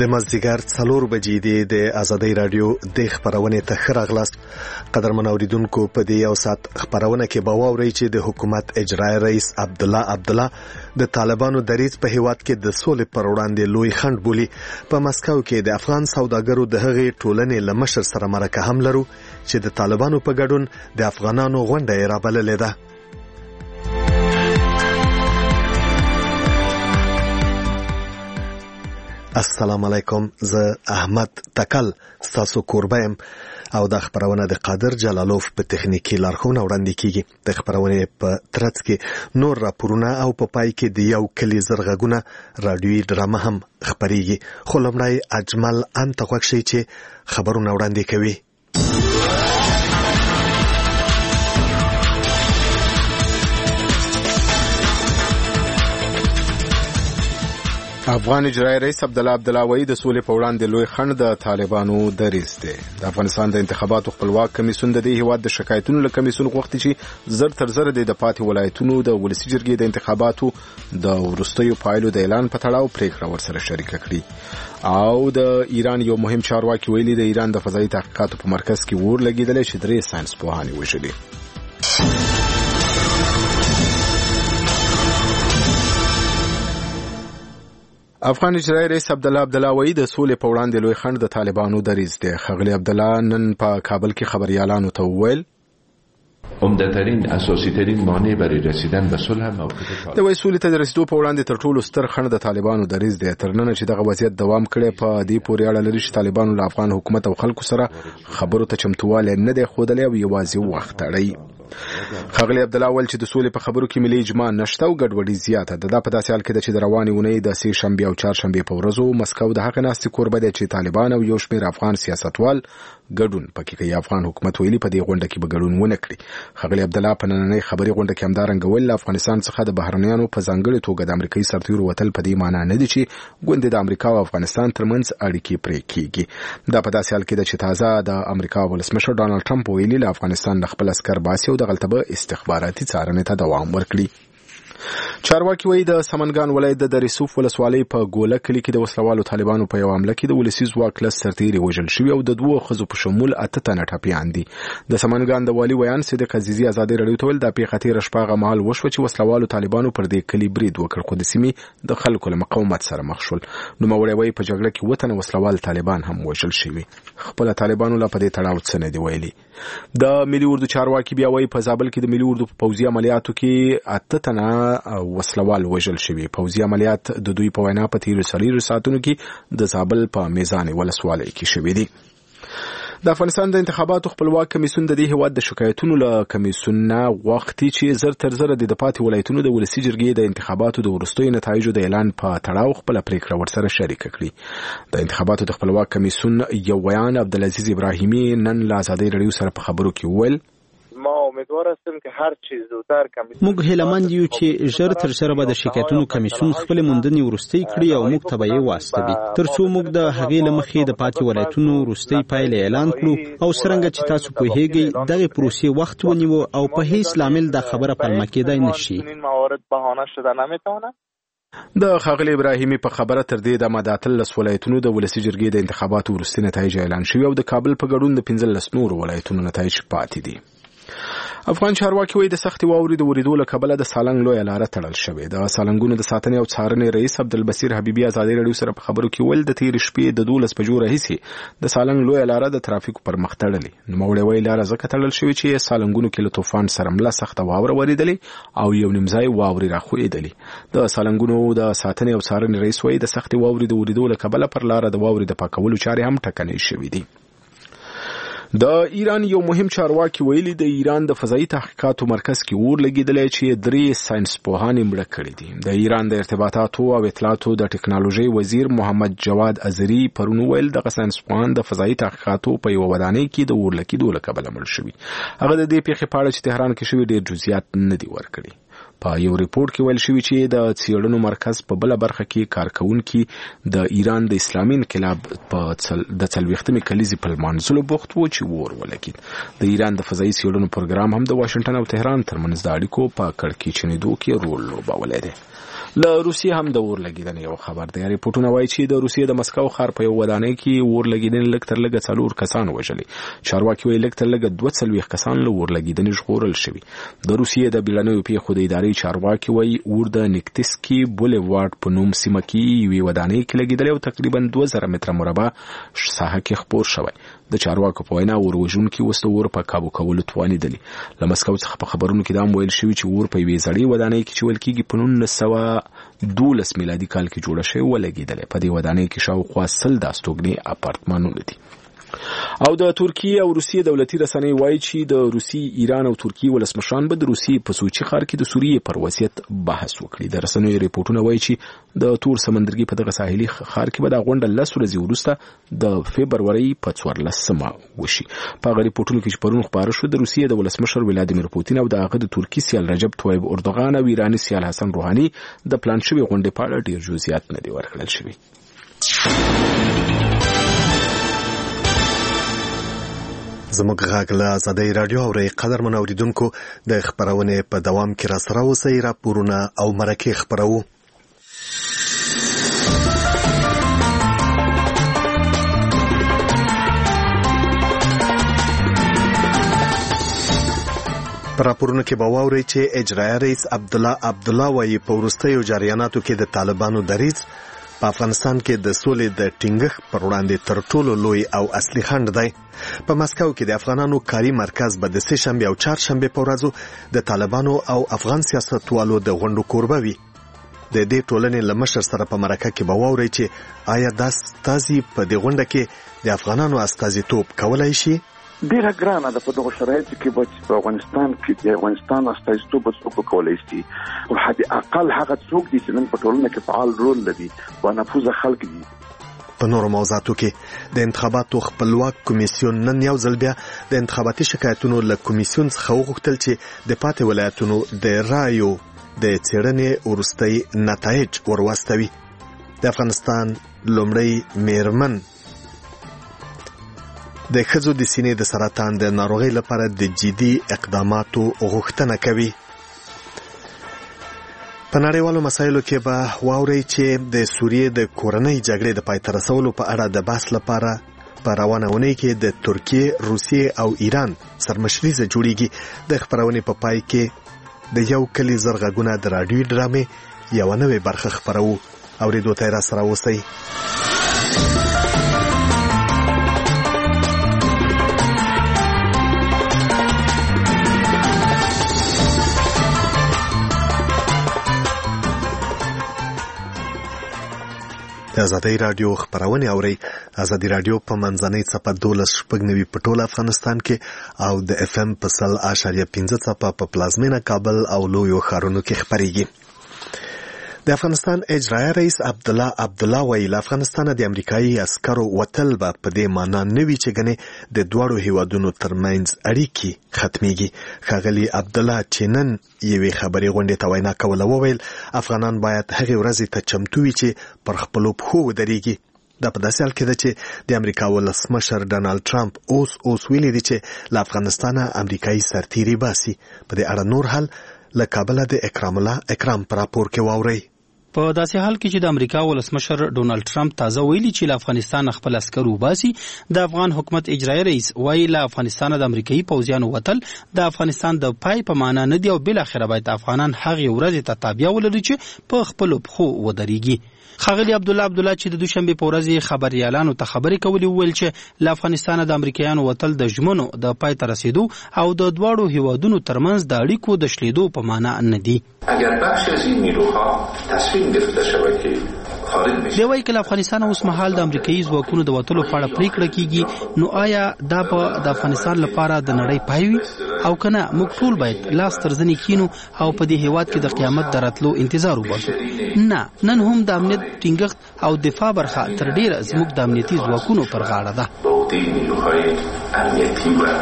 د مازدیګر 4 بجې د آزادۍ رادیو د خبرونه ته خراغلاست. قدرمن اوریدونکو، په دې یو سات خبرونه کې به واورئ چې د حکومت اجرایی رئیس عبدالله د طالبانو دریځ په هیواد کې د سولې پر وړاندې لوی خنډ بولي. په مسکو کې د افغان سوداګرو د هغې ټولنې له مشر سره مرکه هم لرو چې د طالبانو په ګډون د افغانانو غونډه یې رابللې ده. السلام علیکم، زه احمد تکل ستاسو کوربه یم او د خبرونه د قادر جلالوف په تخنیکی لارښوونه وړاندې کیږي. د خبرونه په ترڅ کې نور راپورونه او په پای کې د یو کلی زرغونه رادیوي ډرامه هم خبريږي. خو لمړی اجمل انت خوښي چې خبرونه وړاندې کوي. افغان اجرایی رئیس عبدالله وحید د سولې په وړاندې لوی خنډ د طالبانو دریځ دی. د افغانستان د انتخاباتو خپلواک کمیسیون د دې هیواد د شکایتونو له کمیسیون غوښتي چې زر تر زر د پاتې ولایتونو د ولسی جرګې د انتخاباتو د وروستیو پایلو د اعلان په تړاو پریکړه ورسره شریک کړي. او د ایران یو مهم چارواکي ویلي د ایران د فضایي تحقیقاتو په مرکز کې اور لګیدل چې 3 ساينس پوهان وژلي. افغان اجرایی رئیس عبدالله وحید د سولې په وړاندې لوی خنډ د طالبانو دریځ دی. ښاغلی عبدالله نن په کابل کې خبريالانو ته وویل عمده‌ترین اساسی ترین مانع برای رسیدن به صلح موقف د وسولې ته رسیدو په وړاندې تر ټولو ستر خنډ د طالبانو دریځ دی. تر نن چې دغه وضعیت دوام کړي په دې پورې اړه لري چې طالبانو له افغان حکومت او خلکو سره خبرو ته چمتواله نه دی ښودلی او یوازې وخت اړي. ښاغلی عبدالله ویل چې د سولې په خبرو کې ملي اجماع نشته او ګډوډي زیاته ده. دا په داسې حال کې ده چې د روانې اونۍ د سې شنبې او چهارشنبې په ورځو مسکو د هغې ناستې کوربه دی چې طالبان او یو شمېر افغان سیاستوال ګډون پکې کوي. افغان حکومت ویلي په دې غونډه کې به ګډون ونه کړي. ښاغلی عبدالله په نننۍ خبري غونډه کې همدارنګه ویل له افغانستان څخه د بهرنیانو په ځانګړې توګه د امریکایي سرتیرو وتل په دې معنی نه دي چې ګوندې د امریکا او افغانستان ترمنځ اړیکې پرې کیږي. دا په داسې حال کې ده چې تازه د امریکا ولسمشر ډانلډ ټرمپ ویلي له افغانستان د خپل عسکر باسي او د غلطه استخباراتي څارنې ته دوام ورکړي. چارواکي وایي د سمنګان ولایت د دریسوف ولسوالۍ په ګوله کلي کې د وسلوالو طالبانو په یو حمله کې د ولسي ځواک لس سرتیري وژل شوي او د 2 ښځو په شمول 8 تنه ټپیان دي. د سمنګان د والي ویان صدیق عزیزي آزادۍ رادیو ته ویل د پیښې تېره شپه هغه مهال وشوه چې وسلوالو طالبانو پر دې کلي برید وکړ خو د سیمې د خلکو له مقاومت سره مخ شول. نوموړی وایي په جګړه کې 2 تنه وسلوال طالبان هم وژل شوي. خپل طالبانو لا په دې تړاو څه نه دی ویلي. د ملي اردو چارواکي بیا وایي په زابل کې د ملي اردو په پوځي عملیاتو کې 8 تنه وسلوال وژل شوي. پوځي عملیات د دوی په وینا په تیرو ساعتونو کې د زابل په میزان ولسوالۍ کې شوي دي. د افغانستان د انتخاباتو خپلواک کمیسیون د دې هیواد د شکایتونو له کمیسیون نه غوښتي چې زر تر زر د پاتې ولایتونو د ولسی جرګې د انتخاباتو د وروستیو نتایجو د اعلان په تړاو خپل پریکړه ورسره شریک کړي. د انتخاباتو د خپلواک کمیسیون یو ویان عبدالعزیز ابراهیمي نن له آزادۍ رادیو سره په خبرو کې وویل ما امیدوار هستم که هر چیز زودتر کمیسیون موږ هیلهمند یو چې ژر تر ژره به د شکایتونو کمیسیون خپل موندنې ورستۍ کړي او موږ ته به یې واستوي ترڅو موږ د هغې له مخې د پاتې ولایتونو وروستۍ پایلې اعلان کړو او څرنګه چې تاسو پوهیږئ دغه پروسې وخت ونیو او په هیڅ لامل دا خبره پلمه کېدای نشي. د ښاغلي ابراهیمي په خبره تر دې د مداتل ولایتونو د ولسی جرګې د انتخاباتو وروستي نتایج اعلان شوي او د کابل په ګډون د 15 نورو ولایتونو نتایج پاتې دي. افغان چارواکي وایي د سختي واورې د وریدو له کبله د سالنګ لویه لاره تړل شوې. د سالنګونو د ساتنې او څارنې رئیس عبدالبصیر حبیبي آزادۍ رادیو سره په خبرو کې ویل د تېرې شپې د 12 بجو راهیسې د سالنګ لویه لاره د ترافیکو پر مخ تړلې. نوموړی وایي لاره ځکه تړل شوې چې سالنګونو کې له طوفان سره مله سخته واوره ورېدلې او یو نیمځای واورې راخوېدلې. د سالنګونو د ساتنې او څارنې رئیس وایي د سختي واورې د وریدو له کبله پر لاره د واورې د پاکولو چارې هم ټکنۍ شوې دي. د ایران یو مهم چارواکي ویلي د ایران د فضایي تحقیقاتو مرکز کې اور لګیدلی چې 3 ساينس پوهان مړه کړي دي. د ایران د ارتباطاتو او اطلاعاتو د ټکنالوژي وزیر محمد جواد ازری پرون ویل د ساينس پوهان د فضایي تحقیقاتو په یو ودانۍ کې د اور لګیدو له کبله مړ شوي. هغه د دې پیښې په اړه چې تهران کې شوي ډېر جزئیات نه دي ورکړي. په یو ریپورت کې ویل شوی چې د څېړنو مرکز په بل برخه کې کارکونکي د ایران د اسلامي انقلاب په د 40مې کلیزې په لمانځلو بوخت وو چې اور ولګید. د ایران د فضایي څېړنو پروګرام هم د واشنگټن او تهران ترمنځ د اړیکو په کړکېچنېدو کې رول لوبولی دی. له روسیې هم د اور لګیدنې یو خبر دی. ریپورتونه وایي چې د روسیې د مسکو ښار په یو ودانۍ کې اور لګیدنې لږ تر لږه 4 کسان وژلي. چارواکي وایي لږ تر لږه 42 کسان له اور لګیدنې ژغورل شوي. د روسیې د بیړنیو پیښو د ادارې چارواکي وایي اور د نیکتسکي بولیوارډ په نوم سیمه کې یوې ودانۍ کې لګیدلی او تقریبا 2000 متره مربع ساحه کې خپور شوی. د چارواکو په وینا اور وژونکي اوس د اور په کابو کولو توانیدلي. له مسکو څخه په خبرونو کې دا هم ویل شوي چې اور په یوې زړې ودانۍ کې چې ویل کېږي په 1912 میلادي کال کې جوړه شوې ولګېدلې. په دې ودانۍ کې شاوخوا 100 د استوګنې اپارتمانونه دي. او د ترکیې او روسیې دولتي رسنۍ وایي چې د روسیې، ایران او ترکیې ولسمشران به د روسیې په سوچي ښار کې د سوریې پر وضعیت بحث وکړي. د رسنیو ریپورتونه وایي چې د تور سمندرګي په دغه ساحلي ښار کې به دا غونډه 10 ورځې وروسته د فبرورۍ په 14مه وشي. په هغه ریپورتونو کې چې پرون خبره شوه د روسیې د ولسمشر ولادیمیر پوتین او د هغه د ترکیې سیال رجب طیب اردوغان او ایراني سیال حسن روحاني د پلان شوی غونډې په اړه ډیر جزئیات نه دي ورکړل شوي. زموږ غږ له آزادۍ رادیو اورئ. قدرمن اوریدونکو، د خبرونې په دوام کې راسره اوسئ. راپورونه او مرکې خبرو. په راپورونو کې به واورئ چې اجرایه رئیس عبدالله وایي په وروستیو جریاناتو کې د طالبانو دریځ په افغانستان کې د سولې د ټینګښت پر وړاندې تر ټولو لوی او اصلي خنډ دی. په مسکو کې د افغانانو کاري مرکز به د سه‌شنبې او چهارشنبې په ورځو د طالبانو او افغان سیاستوالو د غونډو کوربه وي. د دې ټولنې له مشر سره په مرکه کې به واورئ چې آیا دا استازي په دې غونډه کې د افغانانو استازیتوب کولی شي. ډیره ګرانه ده په دغه شرایطو کې به په افغانستان کې د افغانستان استازیتوب څوک کولی شي او حد اقل هغه څوک دي چې نن په ټولنه کې فعال رول لري او نفوذ خلک دي. په نورو موضوعاتو کې د انتخاباتو خپلواک کمیسیون نن یو ځل بیا د انتخاباتي شکایتونو له کمیسیون څخه وغوښتل چې د پاتې ولایتونو د رایو د څېړنې وروستي نتایج ورواستوي. د افغانستان لومړی میرمن د ښځو د سینې د سرطان د ناروغۍ لپاره د جدي اقداماتو غوښتنه کوي. په نړیوالو مسایلو کې به واورئ چې د سوریې د کورنۍ جګړې د پای ته رسولو په اړه د بحث لپاره په روانه اونۍ کې د ترکیې، روسیې او ایران سرمشریزه جوړیږي. د خبرونې په پای کې د یو کلي زر غږونه د راډیو ډرامې یوه نوې برخه خپروو. اورېدو ته یې راسره اوسئ. د آزادۍ رادیو خبرونه اورئ. آزادۍ رادیو په منځنۍ څپه 12.9 په ټول افغانستان کې او د اف ام په 100.5 څپه په پلازمینه کابل او لویو ښارونو کې خبريږي. د افغانستان اجرایه رئیس عبدالله وایي له افغانستانه د امریکایي عسکرو وتل به په دې معنا نه وي چې ګنې د دواړو هیوادونو ترمنځ اړیکې ختمیږي. ښاغلي عبدالله چې نن یوې خبري غونډې ته وینا کوله وویل افغانان باید هغې ورځې ته چمتو وي چې پر خپلو پښو ودرېږي. دا په داسې حال کې ده چې د امریکا ولسمشر ډانالډ ټرمپ اوس ویلي دي چې له افغانستانه امریکایي سرتیري باسي. په دې اړه نور حال له کابله د اکرام په راپور کې واورئ. په داسې حال کې چې د امریکا ولسمشر ډونالد ټرمپ تازه ویلي چې له افغانستان خپل عسکر وباسي، د افغان حکومت اجرایي رئیس وایي له افغانستان د امریکایي پوځیانو وتل د افغانستان د پای په معنا نه دی او بل اخر باید افغانان هغه ورځ ته تابع ولري چې په خپل پخو ودرېږي. ښاغلي عبدالله چې د دوشنبه په ورځ خبريالانو ته خبرې کولې ویل چې له افغانستان د امریکایانو وتل د ژمنو د پای ته رسیدو او د دواړو هیوادونو ترمنځ د اړیکو د شلیدو په معنا نه دي. اگر بخش از این نیروها تصمیم گرفته شود که خارج بشن. دی وايي کله افغانستان اوس مهال د امریکایي ځواکونو د وتلو په اړه پریکړه کیږي، نو آیا دا په د افغانستان لپاره د نړۍ پای وي او کنه موږ ټول باید لاس تر زنې کینو او په دې هیواد کې د قیامت دراتلو انتظار وباسو؟ نه، نن هم د امنیت ټینګښت او دفاع برخه تر ډیره زموږ د امنیتي ځواکونو پر غاړه ده.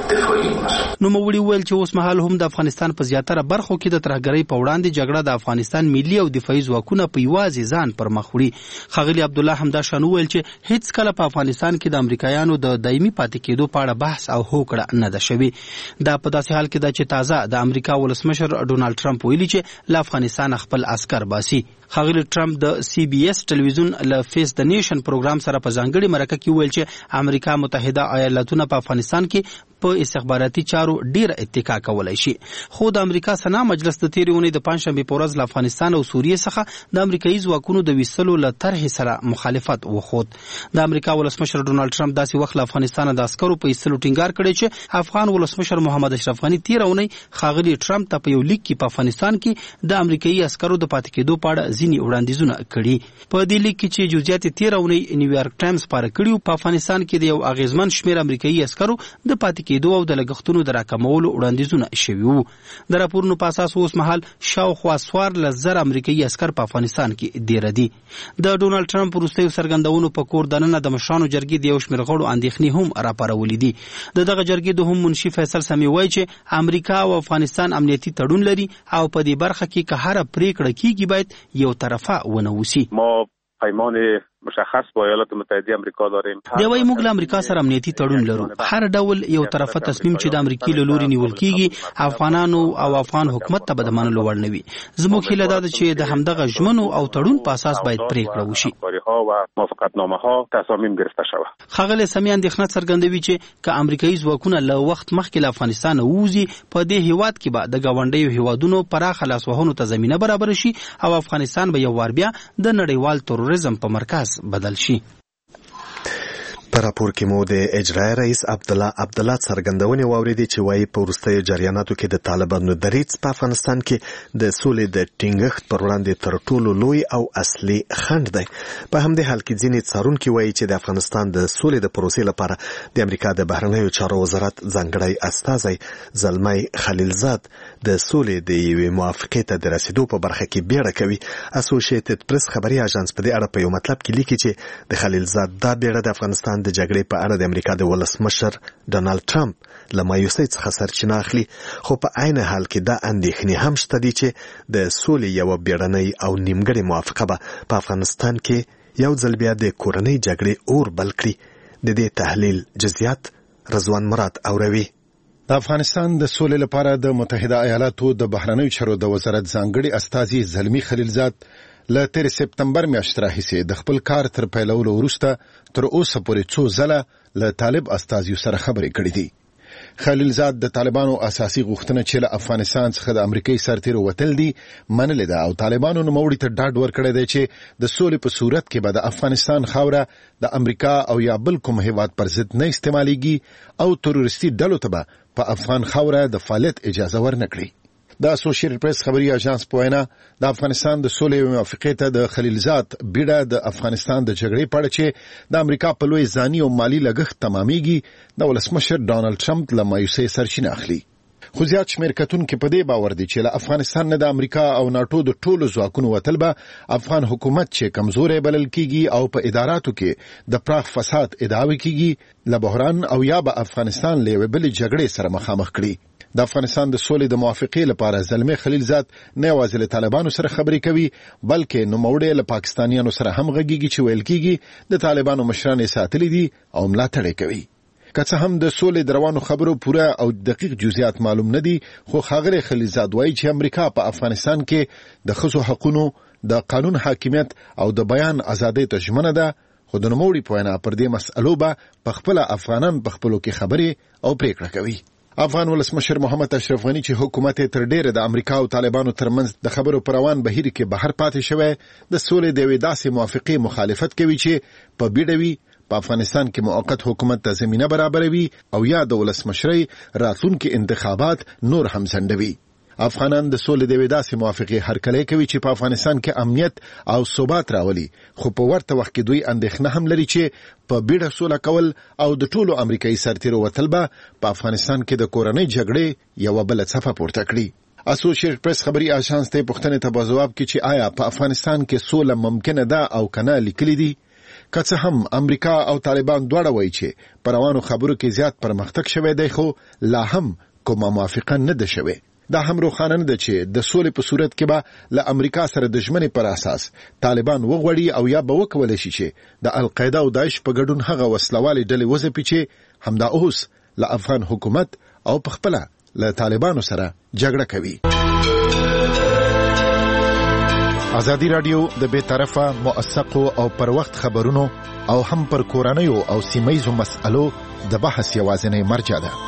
دفاعي مسؤل. نو مولي ویل چې اوس مهال هم د افغانستان په زیاتره برخو کې د ترهګرۍ په وړاندې جګړه د افغانستان ملي او دفاعي ځواکونه په یوازې ځان پر مخ وړي. ښاغلي عبدالله همدا شان ویل چې هیڅ کله په افغانستان کې د امریکایانو د دایمي پاتې کېدو په اړه بحث او هوکړه نه ده شوې. دا په داسې حال کې ده چې تازه د امریکا ولسمشر ډونالد ټرمپ ویلي چې له افغانستان خپل عسکر باسي. ښاغلي ټرمپ د سی بي اس ټلویزیون له فیس د نیشن پروګرام سره په ځانګړي مرکه کې ویل چې امریکا متحده ایالاتونه په افغانستان کې په استخباراتي چارو ډیر اتکا کولای شي. خو د امریکا سنا مجلس د تیرې اونۍ د پنځشنبه په ورځ له افغانستان او سوریې څخه د امریکایي ځواکونو د ویستلو له طرحې سره مخالفت وښود. د امریکا ولسمشر ډونالد ټرمپ داسې وخت له افغانستان د عسکرو په ایستلو ټینګار کړی چې افغان ولسمشر محمد اشرف غني تیرې اونۍ ښاغلي ټرمپ ته په یو لیک کې په افغانستان کې د امریکایي عسکرو د پاتې کېدو په اړه ځینې وړاندیزونه کړي. په دې لیک کې چې جزئیات تیرې اونۍ نیویارک ټایمز خپاره کړي، په افغانستان کې د یو اغیزمن شمېر امریکایي عسکرو د پاتې کېدو او د لګښتونو د راکمولو وړاندیزونه شوي وو. د راپورونو په اساس اوس مهال شاوخوا 14,000 امریکایي عسکر په افغانستان کې ډیر دي. د ډونالد ټرمپ وروستیو څرګندونو په کور دننه د مشرانو جرګې د یو شمېر غړو اندېښنې هم راپارولې دي. دغه جرګې د هم منشي فیصل سامي وایي چې امریکا او افغانستان امنیتي تړون لري او په دې برخه کې که هر پریکړه کیږي باید یو طرفه ونه وسی. ما پیمان مشخص با ایالات متحده آمریکا داریم. دی وايي موږ له امریکا سره امنیتي تړون لرو. هر ډول یو طرفه تصمیم چې د امریکای له لوري نیول کیږي افغانانو او افغان حکومت ته به د منلو وړ نه وي. زموږ هیله ده چې د همدغه ژمنو او تړون په اساس باید پریکړه وشي. ښاغلی سامي اندېښنه څرګندوي چې که امریکایي ځواکونه له وخت مخکې له افغانستان ووځي په دې هیواد کې به د ګاونډیو هیوادونو پراخه لاسوهنو ته زمینه برابر شي او افغانستان به یو وار بیا د نړیوال تروریزم په مرکز بدل شي. په راپور کې مو د اجرایي رئیس عبدالله څرګندونې واورېدې چې وایي په وروستیو جریاناتو کې د طالبانو دریځ په افغانستان کې د سولې د ټینګښت پر وړاندې تر ټولو لوی او اصلي خنډ دی. په همدې حال کې ځینې څارونکي وایي چې د افغانستان د سولې د پروسې لپاره د امریکا د بهرنیو چارو وزارت ځانګړی استازی زلمی خلیلزاد د سولې د یوې موافقې ته د رسیدو په برخه کې بیړه کوي. اسوسییټډ پریس خبري اژانس په دې اړه په یو مطلب کې لیکي چې د خلیلزاد دا بیړه د افغانستان د جګړې په اړه د امریکا د ولسمشر ډونالد ټرمپ له مایوسۍ څخه سرچینه اخلي، خو په عین حال کې دا اندېښنې هم شته دي چې د سولې یوه بیړنۍ او نیمګړې موافقه به په افغانستان کې یو ځل بیا د کورنۍ جګړې اور بل کړي. د دې تحلیل جزئیات رضوان مراد اوروي. د افغانستان د سولې لپاره د متحده ایالاتو د بهرنیو چارو د وزارت ځانګړي استازي زلمی خلیلزاد له 13 سپتمبر میاشتې راهیسې د خپل کار تر پیلولو وروسته تر اوسه پورې څو ځله له طالب استازیو سره خبرې کړې دي. خلیلزاد د طالبانو اساسي غوښتنه چې له افغانستان څخه د امریکایي سرتیرو وتل دي منلې ده او طالبانو نوموړي ته ډاډ ورکړی دی چې د سولې په صورت کې به د افغانستان خاوره د امریکا او یا بل کوم هیواد پر ضد نه استعمالیږي او تروریستي ډلو ته به په افغان خاوره د فعالیت اجازه ورنکړي. د اسوسییټډ پریس خبري اژانس په وینا د افغانستان د سولې موافقې ته د خلیلزاد بیړه د افغانستان د جګړې په اړه چې د امریکا په لوی ځاني او مالی لګښت تمامېږي د ولسمشر ډونالد ټرمپ له مایوسۍ سرچینه اخلي. خو زیات شمېر کتونکي په دې باور دي چې له افغانستان نه د امریکا او ناټو د ټولو ځواکونو وتل به افغان حکومت چې کمزورې بلل کیږي او په اداراتو کې د پراخ فساد ادعاوې کیږي له بحران او یا به افغانستان له یوې بلې جګړې سره مخامخ کړي. د افغانستان د سولې د موافقې لپاره زلمی خلیلزاد نه یوازې له طالبانو سره خبرې کوي بلکې نوموړی له پاکستانیانو سره هم غږیږي چې ویل کیږي د طالبانو مشران یې ساتلي دي او ملاتړ یې کوي. که څه هم د سولې د روانو خبرو پوره او دقیق جزئیات معلوم نه دي، خو ښاغلی خلیلزاد وایي چې امریکا په افغانستان کې د ښځو حقونو، د قانون حاکمیت او د بیان ازادۍ ته ژمنه ده. خو د نوموړي په وینا پر دې مسئلو به پخپله افغانان په خپلو کې خبرې او پریکړه کوي. افغان ولسمشر محمد اشرف غني چې حکومت تر ډیره د امریکا او طالبانو ترمنځ د خبرو پر روان بهیر کې بهر پاتې شوی د سولې د یوې داسې موافقې مخالفت کوي چې په بیړه وي په افغانستان کې موقت حکومت ته زمینه برابروي او یا د ولسمشرۍ راتلونکي انتخابات نور هم ځنډوي. افغانان د سولې د یوې داسې موافقې هرکلی کوي چې په افغانستان کې امنیت او ثبات راولي، خو په ورته وخت کې دوی اندېښنه هم لري چې په بیړه سوله کول او د ټولو امریکایي سرتیرو وتل به په افغانستان کې د کورنۍ جګړې یوه بله څپه پورته کړي. اسوسییټډ پریس خبري اژانس ته پوښتنې ته په ځواب کې چې آیا په افغانستان کې سوله ممکنه ده او کنه لیکلي دي. که څه هم امریکا او طالبان دواړه وایي چې په روانو خبرو کې زیات پرمختګ شوی دی خو لا هم کومه موافقه نه ده شوې. دا هم روښانه نه ده چې د سولې په صورت کې به له امریکا سره د ژمنې پر اساس طالبان وغوړي او یا به وکولی شي چې د القاعده او داعش په ګډون هغه وسلوالې ډلې وځپي چې همدا اوس له افغان حکومت او په خپله له طالبانو سره جګړه کوي. ازادي رادیو د بې طرفه موثقو او پر وخت خبرونو او هم پر کورنیو او سیمه‌یزو مسألو د بحث یوازینی مرجع ده.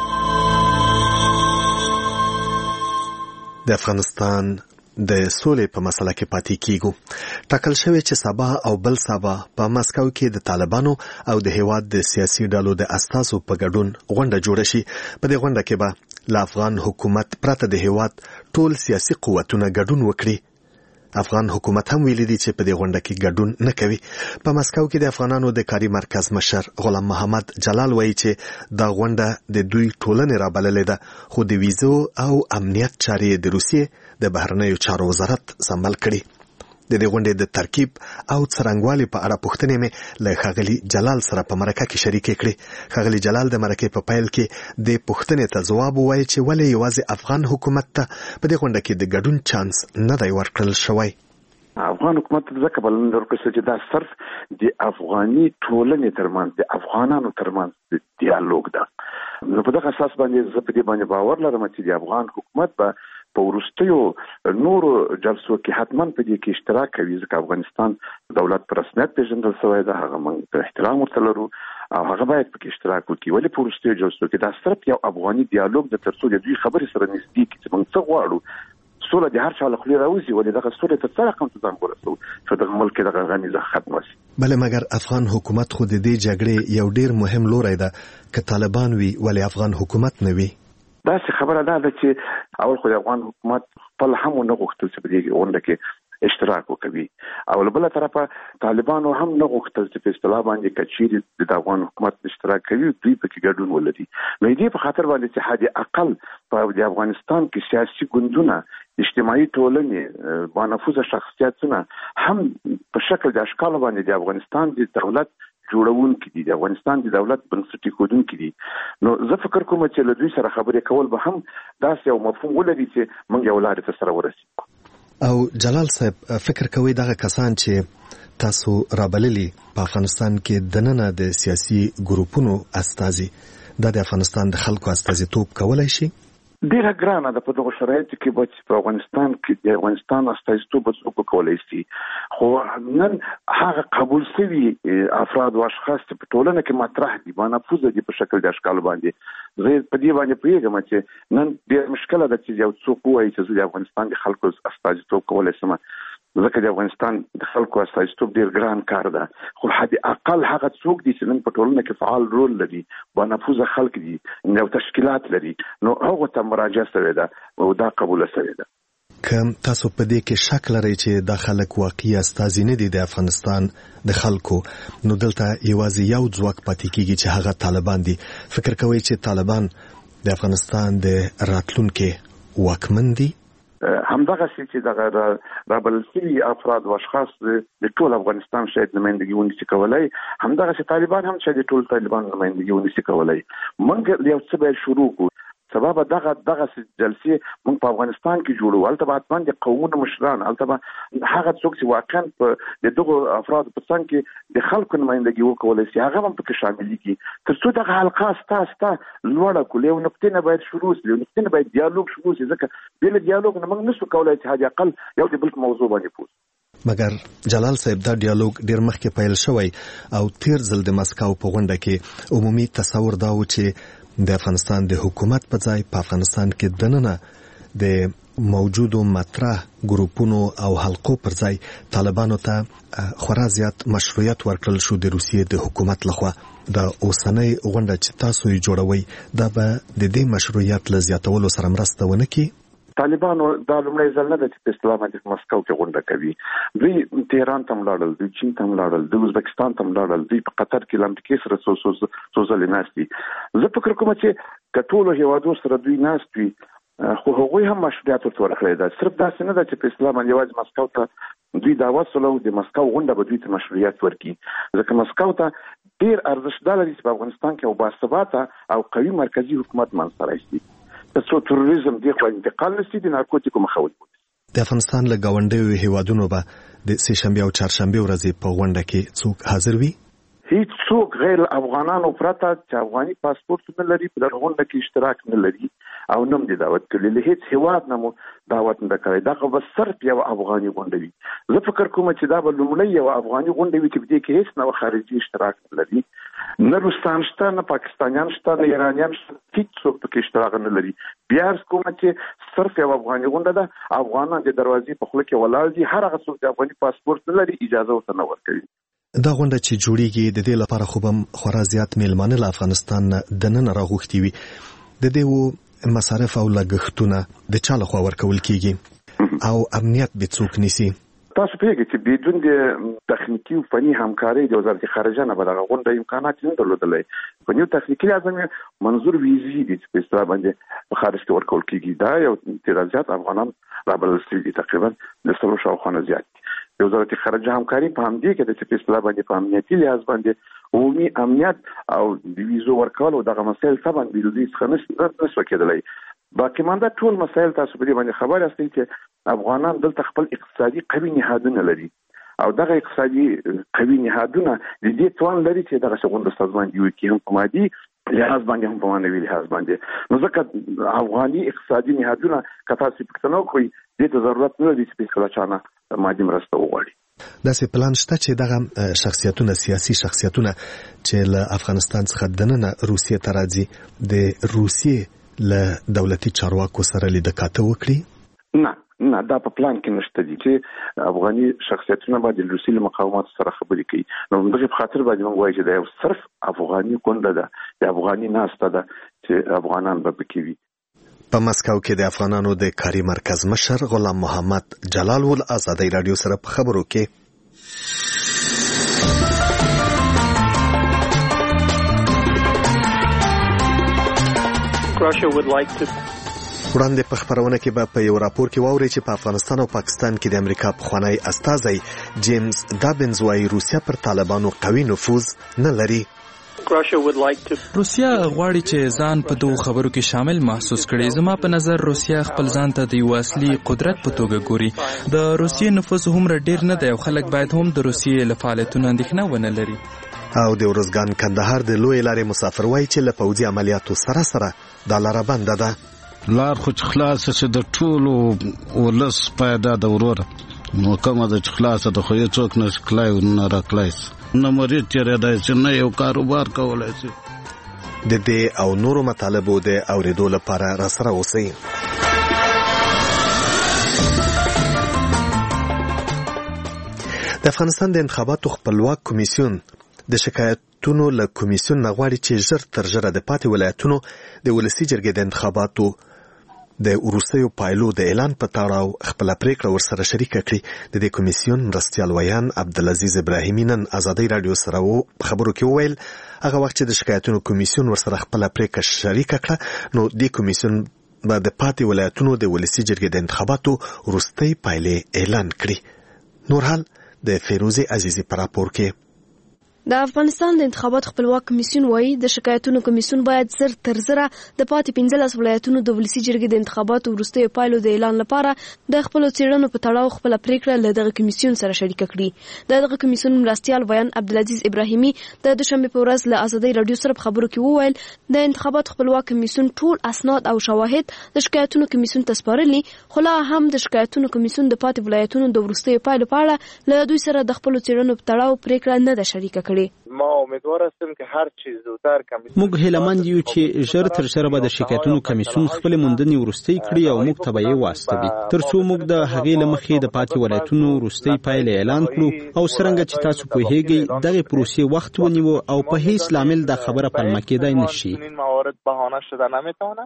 د افغانستان د سولې په مسله کې پاتې کیږو. ټاکل شوی چې سبا او بل سبا په مسکو کې د طالبانو او د هیواد د سیاسي ډلو د اساسو په ګډون غونډه جوړه شي. په دې غونډه کې به له افغان حکومت پرته د هیواد ټول سیاسي قوتونه ګډون وکړي. افغان حکومت هم ویلي دي چې په دې غونډه کې ګډون نه کوي. په مسکو کې د افغانانو د کاري مرکز مشر غلام محمد جلال وایي چې دا غونډه د دوی ټولنې رابللې ده خو د ویزو او امنیت چارې د روسیې د بهرنیو چارو وزارت سمبال کړي. د دې غونډې د ترکیب او څرنګوالي په اړه پوښتنې مې له ښاغلي جلال سره په مرکه کې شریکې کړې. ښاغلي جلال د مرکې په پیل کې د پوښتنې ته ځواب ووایي چې ولې یوازې افغان حکومت ته په دې غونډه کې د ګډون چانس نه دی ورکړل شوی. افغان حکومت ځکه بلنه ورکړه چې دا صرف د افغاني ټولنې ترمنځ د افغانانو ترمنځ ډیالوګ ده. نو په دغه اساس باندې زه په دې باندې باور لرم چې د افغان حکومت به په وروستیو نورو جلسو کې حتما په دې کې اشتراک کوي ځکه افغانستان دولت په رسمیت پیژندل شوی ده. هغه موږ احترام ورته لرو او هغه باید پکې اشتراک وکړي. ولې په وروستیو جلسو کې دا صرف یو افغاني ډیالوګ د ترڅو د دوی خبرې سره نږدې کړي چې موږ څه غواړو. سوله د هر چا له خولې راوځي ولې دغه سوله ته څه رقم ته ځان ورسوو چې دغه ملک دغه غمیزه ختمه شي. بله مګر افغان حکومت خو د دې جګړې یو ډیر مهم لوری ده. که طالبان وي ولې افغان حکومت نه وي؟ داسې خبره ده چې اول خو د افغان حکومت خپل هم نه غوښتل چې په دې غونډه کې اشتراک وکوي او له بله طرفه طالبانو هم نه غوښتل چې په اصطلاح باندې کچېرې د افغان حکومت اشتراک کوي دوی پکې ګډون ولري. نو دې په خاطر باندې چې حد اقل په د افغانستان کې سیاسي ګوندونه اجتماعي ټولنې بانفوذه شخصیتونه هم په شکل د اشکال باندې د افغانستان د دولت جوړون کې دي د افغانستان د دولت بنسټي کودون کې دي. نو زه فکر کوم چې له دوی سره خبرې کول به هم داسې یو مفهوم ولري چې موږ یو لارې ته سره ورسېږو. او جلال صاحب فکر کوي دغه کسان چې تاسو رابللي په افغانستان کې دننه د سیاسي ګروپونو استازي د افغانستان د خلکو استازیتوب کولای شي؟ ډیره ګرانه ده په دغه شرایطو کې به په افغانستان کې د افغانستان استازیتوب څوک کولای شي. خو نن هغه قبول شوي افراد او اشخاص په ټولنه کې مطرح دي بانفوذه دي په شکل د اشکال باندې. زه په دې باندې پوهیږم چې نن ډېر مشکله ده چې یو څوک وایي چې زه د افغانستان د خلکو استازیتوب کولی شم ځکه د افغانستان د خلکو استازیتوب ډېر ګران کار ده. خو حد اقل هغه څوک دي چې نن په ټولنه کې فعال رول لري بانفوذه خلک دي او تشکیلات لري نو هغه ته مراجعه شوې ده او دا قبول شوې ده. که تاسو په دې کې شک لرئ چې دا خلک واقعي استازي نه دي د افغانستان د خلکو نو دلته یوازې یو ځواک پاتې کیږي چې هغه طالبان دي. فکر کوئ چې طالبان د افغانستان د راتلونکي واکمن دي؟ همدغه چې دغه رابلل شوي افراد او اشخاص د ټول افغانستان شاید نمایندګي ونیسي کولای همدغه چې طالبان هم شاید ټول طالبان نمایندګي ونیسي کولای. موږ یو څه به شروع کوو سبب دغه جلسې موږ په افغانستان کې جوړو. هلته به حتما د قومونو مشران هلته به هغه څوک چې واقعا په د دغو افرادو په څنګ کې د خلکو نمایندګي وکولی شي هغه هم پکې شاملېږي تر څو دغه حلقه ستا لوړه کړو. یو نقطې نه باید شروع شي یو نقطې نه باید ډیالوګ شروع شي ځکه بې له ډیالوګ نه موږ نشو کولی چې حد اقل یو د بل موضوع باندې پوه. مګر جلال صاحب دا ډیالوګ ډیر مخکې پیل شوی او تیر ځل د مسکو په غونډه کې عمومي تصور دا و چې د افغانستان د حکومت په ځای په افغانستان کې دننه د موجودو مطرح ګروپونو او حلقو پر ځای طالبانو ته خورا زیات مشروعیت ورکړل شو د روسیې د حکومت لخوا. د اوسنۍ غونډه چې تاسو یې جوړوئ دا به د دې مشروعیت له زیاتولو سره مرسته ونه کړي؟ طالبانو دا لومړی ځل نه ده چې په اصطلاح باندې مسکو کې غونډه کوي. دوی تهران ته لاړل دوی چین ته لاړل دوی ازبکستان ته لاړل دوی په قطر کې لامریکې سره څو ځلې ناست دي. زه فکر کوم چې که ټولو هیوادو سره دوی ناست وي خو هغوی هم مشروعیت ورته ورکړی ده. صرف داسې نه ده چې په اصطلاح باندې یوازې مسکو ته دوی دعوت سولو د مسکو غونډه به دوی ته مشروعیت ورکړي، ځکه مسکو ته ډېر ارزښت دا لري چې په افغانستان کې یو باثباته او قوي مرکزي حکومت منځته راشي، ترڅو تروریزم دې خوا انتقال نه شي، د نارکوټیکو مخه ونیول. د افغانستان له ګاونډیو هیوادونو به د سهشنبه او چهارشنبه ورځې په غونډه کې څوک حاضر وي؟ هیڅ څوک غیر افغانانو پرته چې افغاني پاسپورت نه لري په دغه غونډه کې اشتراک نه لري او نه هم دي دعوت کړي. له هیڅ هیواد نه مو دعوت نه کړی. دا به صرف یو افغاني غونډه وي. زه فکر کوم چې دا به لومړی یو افغاني غونډه وي چې په دې کې هیڅ نه خارجي اشتراک نه لري، نه روسان شته، نه پاکستانیان شته، نه ایرانیان شته، هیڅ څوک پکې اشتراک نه لري. بیا کوم چې صرف یو افغاني غونډه ده، افغانان د دروازې په خوله کې ولاړ دي، هر هغه څوک چې افغاني پاسپورت نه لري اجازه ورته نه ورکوي. دا غونډه چې جوړیږي د دې لپاره خو به خورا زیات میلمانه له افغانستان دننه راغوښتي وي. د دې مصارف او لګښتونه د چا لخوا ورکول کیږي او امنیت به څوک نیسي؟ تاسو پوهیږئ چې بدون د تخنیکی او فني همکارۍ د وزارت خارجه نه به دغه غونډه امکانات نه درلودلی. فني او تخنیکي لازم منظور ویزې دي چې په اصطلاح باندې په خارج کې ورکول کیږي. دا یو تیر زیات افغانان رابلل شوي دي، تقریبا د 100 شاوخوا زیات دي. د وزارت خارجه همکاري په همدې کې د چې په اصطلاح باندې په امنیتي لحاظ باندې عمومي امنیت او د ویزو ورکول او دغه مسایل طبعا د دې څخه نشو کېدلی. باقي مانده ټول مسایل تاسو په دې باندې خبر یاستئ چې افغانان دلته خپل اقتصادي قوي نهادونه لري او دغه اقتصادي قوي نهادونه د دې توان لري چې دغه څنګه سازمان دی چې هم په مادي لحاظ باندې هم په معنوي لحاظ باندې. نو ځکه افغاني اقتصادي نهادونه که تاسو پښتنو کوی دې ته ضرورت نه لري چې په کله چانه مادي مرسته وغواړي. داسې پلان شته چې دغه شخصیتونه، سیاسي شخصیتونه چې له افغانستان څخه دننه روسیې ته راځي د روسیې له دولتي چارواکو سره لیدکاته وکړي؟ نه دا په پلان کې نشته دي چې افغاني شخصیتونه باید د روسي له مقاومت سره خبرې کوي. نو دغه په خاطر باندې موږ وایو چې دا یو صرف افغاني غونډه ده، د افغاني ناسته ده چې افغانان به پکې وي. په مسکو کې د افغانانو د کاري مرکز مشر غلام محمد جلال ول آزادۍ رادیو سره په خبرو کې وړاندې په خبرونه کې به په یو راپور کې واوري چې په افغانستان او پاکستان کې د امریکا پخوانی استازی جیمز دابنز وايي روسیا پر طالبانو قوي نفوذ نه لري. روسیا غواړي چې ځان په دوه خبرو کې شامل محسوس کړي. زما په نظر روسیا خپل ځان ته د یو اصلي قدرت په توګه ګوري. د روسیې نفوذ هم ډیر نه دی او خلک باید هم د روسیې له فعالیتونو اندېښنه ونه لري. او د ورځګان کندهار د لوی لارې مسافر وایي چې له پوځي عملیاتو سره دا لاره بنده ده. لار خو خلاص چې د ټولو ولس پیدا د وروره نو کومه د خلاص د خو یو څوک نه کلای نه راکلای نه مریض چیرې دای چې نه یو کاروبار کولای شي. د دې او نورو مطالبو د اوریدو لپاره را سره اوسئ. د افغانستان د انتخاباتو خپلواک کمیسیون د شکایتونو له کمیسیون نغواړي چې ژر تر ژره د پاتې ولایتونو د ولسي جرګې د انتخاباتو د وروستیو پایلو د اعلان په تړاو خپل پریکړه ورسره شریکه کړي. د دې کمیسیون مرستیال ویان عبدالعزیز ابراهیمی نن آزادۍ رادیو سره په خبرو کې وویل هغه وخت چې د شکایتونو کمیسیون ورسره خپل پریکړه شریکه کړه نو د کمیسیون به د پاتې ولایتونو د ولسي جرګې د انتخاباتو وروستۍ پایلې اعلان کړي. نور حال د فیروزه عزیزی پر راپور کې د افغانستان د انتخابات خپلواک کمیسیون وایي د شکایتونو کمیسیون باید زر تر زره د پاتې 15 ولایتونو د ولسي جرګې د انتخاباتو وروستیو پایلو د اعلان لپاره د خپل څېړنو په تړاو خپل پریکړه له دغه کمیسیون سره شریکه کړي. دغه کمیسیون مرستیال ویان عبدالعزیز ابراهیمی د دوشنبه په ورځ له آزادۍ رادیو سره په خبرو کې وویل د انتخابات خپلواک کمیسیون ټول اسناد او شواهد د شکایتونو کمیسیون ته سپارلي، خو لا هم د شکایتونو کمیسیون د پاتې ولایتونو د وروستیو پایلو په اړه له دوی سره د خپل څېړنو په تړاو پریکړه نه ده شریکه کړې. ما امیدوار هستم که هر چیز زودتر کمیسیون موږ هیلهمند یو چې ژر تر ژره به د شکایتونو کمیسیون خپل موندنې وروستۍ کړي او موږ ته به یې واستوي ترڅو موږ د هغې له مخې د پاتې ولایتونو وروستۍ پایلې اعلان کړو او څرنګه چې تاسو پوهیږئ دغه پروسې وخت ونیو او په هیڅ لامل دا خبره پلمه کېدای نشي.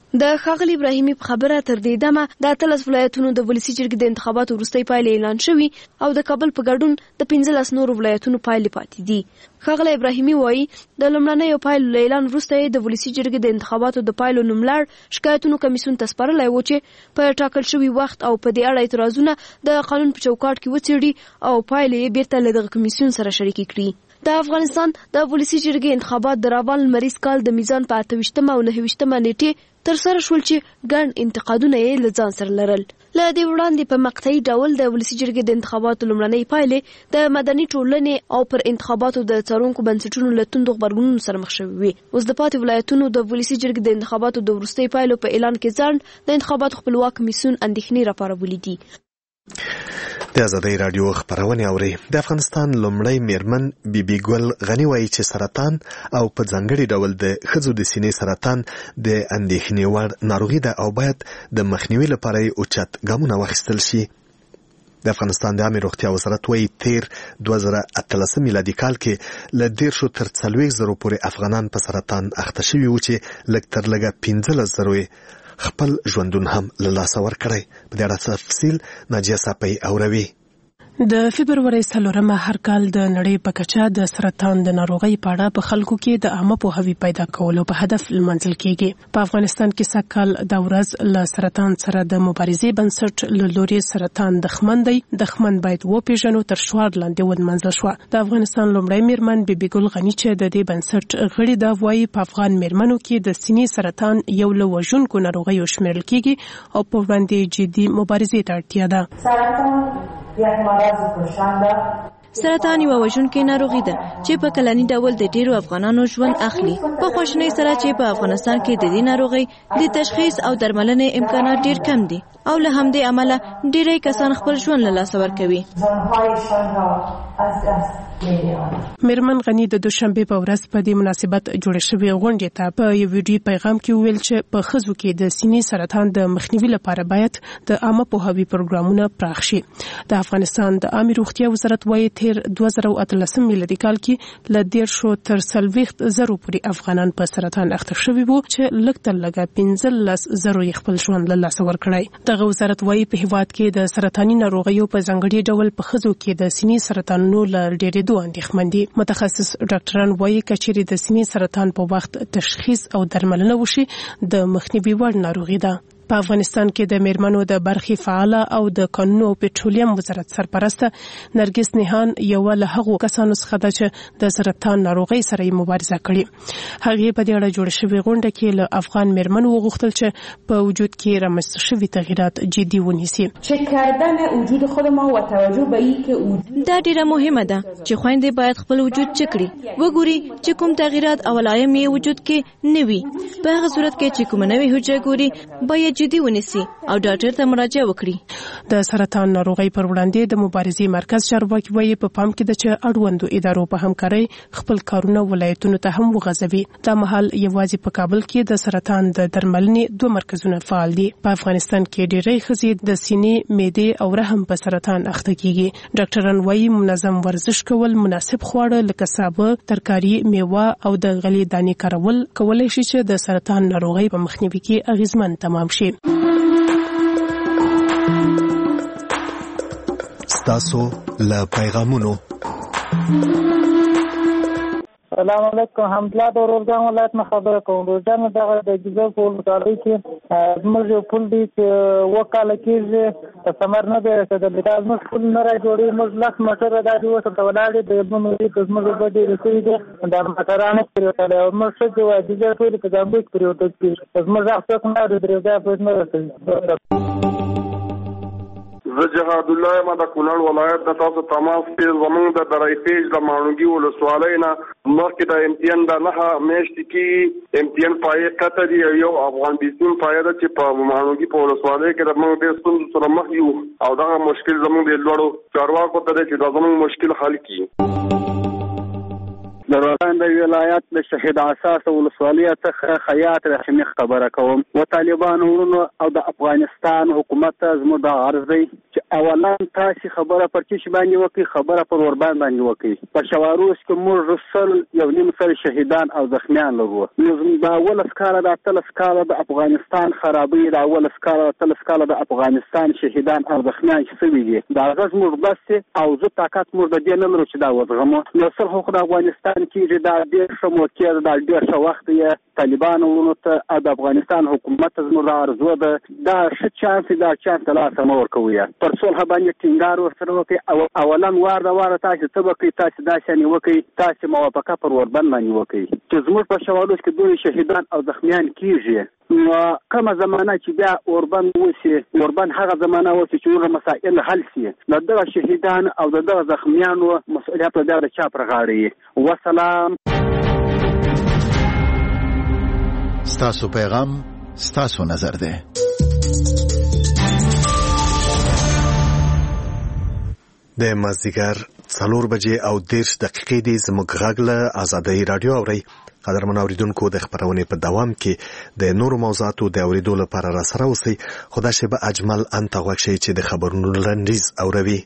د ښاغلي ابراهیمي په خبره تر دې دمه د 13 ولایتونو د ولسی جرګې د انتخاباتو وروستۍ پایلې اعلان شوي او د کابل په ګډون د 15 نورو ولایتونو پایلې پاتې دي. ښاغلي ابراهیمي وایي د لومړنیو پایلو اعلان وروسته د ولسی جرګې د انتخاباتو د پایلو نوملړ شکایتونو کمیسیون ته سپارلی و چې په ټاکل شوي وخت او په دې اړه اعتراضونه د قانون په چوکاټ کې وڅېړي او پایلې یې بیرته له دغه کمیسیون سره شریکې کړي. د افغانستان د ولسی جرګې انتخابات د راوال لمریز کال د میزان په 28 او 29 نیټې ترسره شول چې ګڼ انتقادونه یې له ځان سره لرل. له دې وړاندې په مقطعي ډول د ولسی جرګې د انتخاباتو لومړنۍ پایلې د مدني ټولنې او پر انتخاباتو د څارونکو بنسټونو له توندو غبرګونونو سره مخ شوي وي. اوس د پاتې ولایتونو د ولسی جرګې د انتخاباتو د وروستۍ پایلو په اعلان کې ځان د انتخاباتو خپلواک کمیسیون اندېښنې راپارولې دي. د ازادۍ راډیو خبرونه اوري. د افغانستان لومړی میرمن بیبي ګل غنی وایي چې سرطان او په ځانګړي ډول د ښځو د سینې سرطان د اندېښنې وړ ناروغي ده او باید د مخنیوي لپاره یې اوچت ګامونه واخیستل شي. د افغانستان د عامه روغتیا وزارت وایي تیر 2013 میلادي کال کې له 10 تر 40,000 پورې افغانان په سرطان اخته شوي وو چې لږ تر لږه 15,000 خپل ژوندون هم له لاسه ورکړی. په دې اړه تفصیل ناجیه صافی اوروي. د فبرورۍ 4 هر کال د نړۍ په کچه د سرطان د ناروغۍ په اړه په خلکو کې د عامه پوهاوي پیدا کولو په هدف لمانځل کیږي. په افغانستان کې سږکال د ورځ له سرطان سره د مبارزې بنسټ له لوري سرطان دښمن دی، دښمن باید وپیژنو تر شعار لاندې ولمانځل شو. د افغانستان لومړی میرمن بیبي ګل غنی چې د دې بنسټ غړي دا وایي په افغان میرمنو کې د سینې سرطان یو له وژونکو ناروغیو شمیرل کیږي او په وړاندې جدي مبارزې ته اړتیا ده. سرطان یو وژونکې ناروغي ده چې په کلني ډول د ډیرو افغانانو ژوند اخلي. په خواشینۍ سره چې په افغانستان کې د دې ناروغي د تشخیص او درملنې امکانات ډیر کم دي او له همدې امله ډیری کسان خپل ژوند له لاسه ورکوي. میرمن غنی د دوشنبه په ورځ په دې مناسبت جوړ شوی غونډې ته په یو ویډیو پیغام کې ویل چې په ښځو کې د سینې سرطان د مخنیوي لپاره باید د عامه پوهاوي پروګرامونه پراخ شي. د افغانستان د عامه روغتیا وزارت وایي تیر 2013 میلادي کال کې له 10 تر 40,000 پورې افغانان په سرطان اخته شوي وو چې لږ تر لږه 15,000 خپل ژوند له لاسه ورکړی. دغه وزارت وایي په هیواد کې د سرطاني ناروغیو په ځانګړي ډول په ښځو کې د سینې سرطانونو له ډېرېدو اندېښمن دي. متخصص ډاکټران وایي که چیرې د سینې سرطان په وخت تشخیص او درملنه وشي د مخنیوي وړ ناروغي ده. په افغانستان کې د میرمنو د برخې فعاله او د کانونو او پټرولیم وزارت سرپرسته نرګس نیهان یو له هغو کسانو څخه ده چې د سرطان ناروغۍ سره مبارزه کړې. هغه په دې اړه جوړ شوی غونډه کې له افغان میرمنو وغوښتل چې په وجود کې رامنځته شوي تغییرات جدي ونیسي. چک کردن وجود خود ما و توجه به اینکه دا ډیره مهمه ده چې خويندې باید خپل وجود چک کړي، وګوري چې کوم تغییرات او علائم یې وجود کې نه وي. په هغه صورت کې چې کوم نوې حجره ګوري باید جدي ونیسي او ډاکټر ته مراجعه وکړي. د سرطان ناروغۍ پر وړاندې د مبارزې مرکز چارواکي وایي په پام کې ده چې اړوندو ادارو په همکارۍ خپل کارونه ولایتونو ته هم وغځوي. دا مهال یوازې په کابل کې د سرطان د درملنې 2 مرکزونه فعال دي. په افغانستان کې ډېری ښځې د سینې، معدې او رحم په سرطان اخته کیږي. ډاکټران وایي منظم ورزش کول، مناسب خواړه لکه سابه، ترکاري، میوه او د غلې دانې کارول کولای شي چې د سرطان ناروغۍ په مخنیوي کې اغیزمن تمام شي. ستاسو له پیغامونو. سلام علیکم، حمدالله د روزګان ولایت نه خبره کوم. روزګان دغه د جزو په ولسوالۍ کې زموږ یو پل دی چې وکاله کېږي په ثمر نه دی رسېدلی. دا زموږ پل نه را جوړوي. موږ 10 موټره دا دي ورته ولاړې د علمونو دي په زموږ اوبه ډېرې سوي دي. دا موټرانې پرېوتلی او زموږ ښځې وایي ډیزل ټولې په ځانګړي کې پرېوتل کېږي. زموږ غږ څوک نه اوري، درې ځایه پورې نه رسوي. زه جهاد الله ما د کونړ ولایت د تاسو تماس کې زمونږ د درایفیج د ماڼوګي ولسوالۍ نه مخکې د امتحان د 9 میاشتې کې امتحان پای کته دی. یو افغان بیسیم پای ده چې په ماڼوګي په ولسوالۍ کې د موږ د ستونزو سره مخ یو او دا مشکل زمونږ د لوړو چارواکو ته چې دا زمونږ مشکل حل کړي. د روزګان د ولایت د شهید اساس ولسوالۍ څخه خیاط رحمي خبره کوم. و طالبان ورونو او د افغانستان حکومت زموږ د عرض دی چې اولا تاسو خبره پر چې باندې وکي خبره پر وربان باندې وکي په شواروس کې موږ رسل یو نیم سره شهیدان او زخمیان لرو نو دا اول اسکاله د اتل اسکاله د افغانستان خرابې د اول اسکاله اتل اسکاله د افغانستان شهیدان او زخمیان چې سوي دي دا غږ موږ بس او زه طاقت موږ د دې نه لرو چې دا وزغمو نو سر خو د افغانستان کې دا ډېر ښه موقع دا ډېر ښه وخت یې طالبانو ته د افغانستان حکومت زموږ ارزو ده دا ښه چانس دا چانس لا سم ورکوي پر صلح باندې ټینګار ورسره وکړي او اولا وار تاسو ته وکړي تاسو دا شان وکړي تاسو موافقه پر وربند باندې وکړي چې زموږ په شواروس کې دوه شهیدان او زخمیان کیږي نو کومه زمانہ چې بیا وربند وسی وربند هغه زمانہ وسی چې ور مسائل حل شي دغه شهیدان او دغه زخمیانو مسؤلیت د چا پر غاړه وسلام. ستاسو پیغام ستاسو نظر ده. د مازدیګر 4 بجې او 10 دقیقې دی زموږ غږ له آزادۍ رادیو اوري. قدرمن اوریدونکو د خبرونې په دوام کې د نورو موضوعاتو د اوریدو لپاره را سره اوسئ. خدا شبه اجمل انت غوښ شي چې د خبرونو لنډیز اوروي.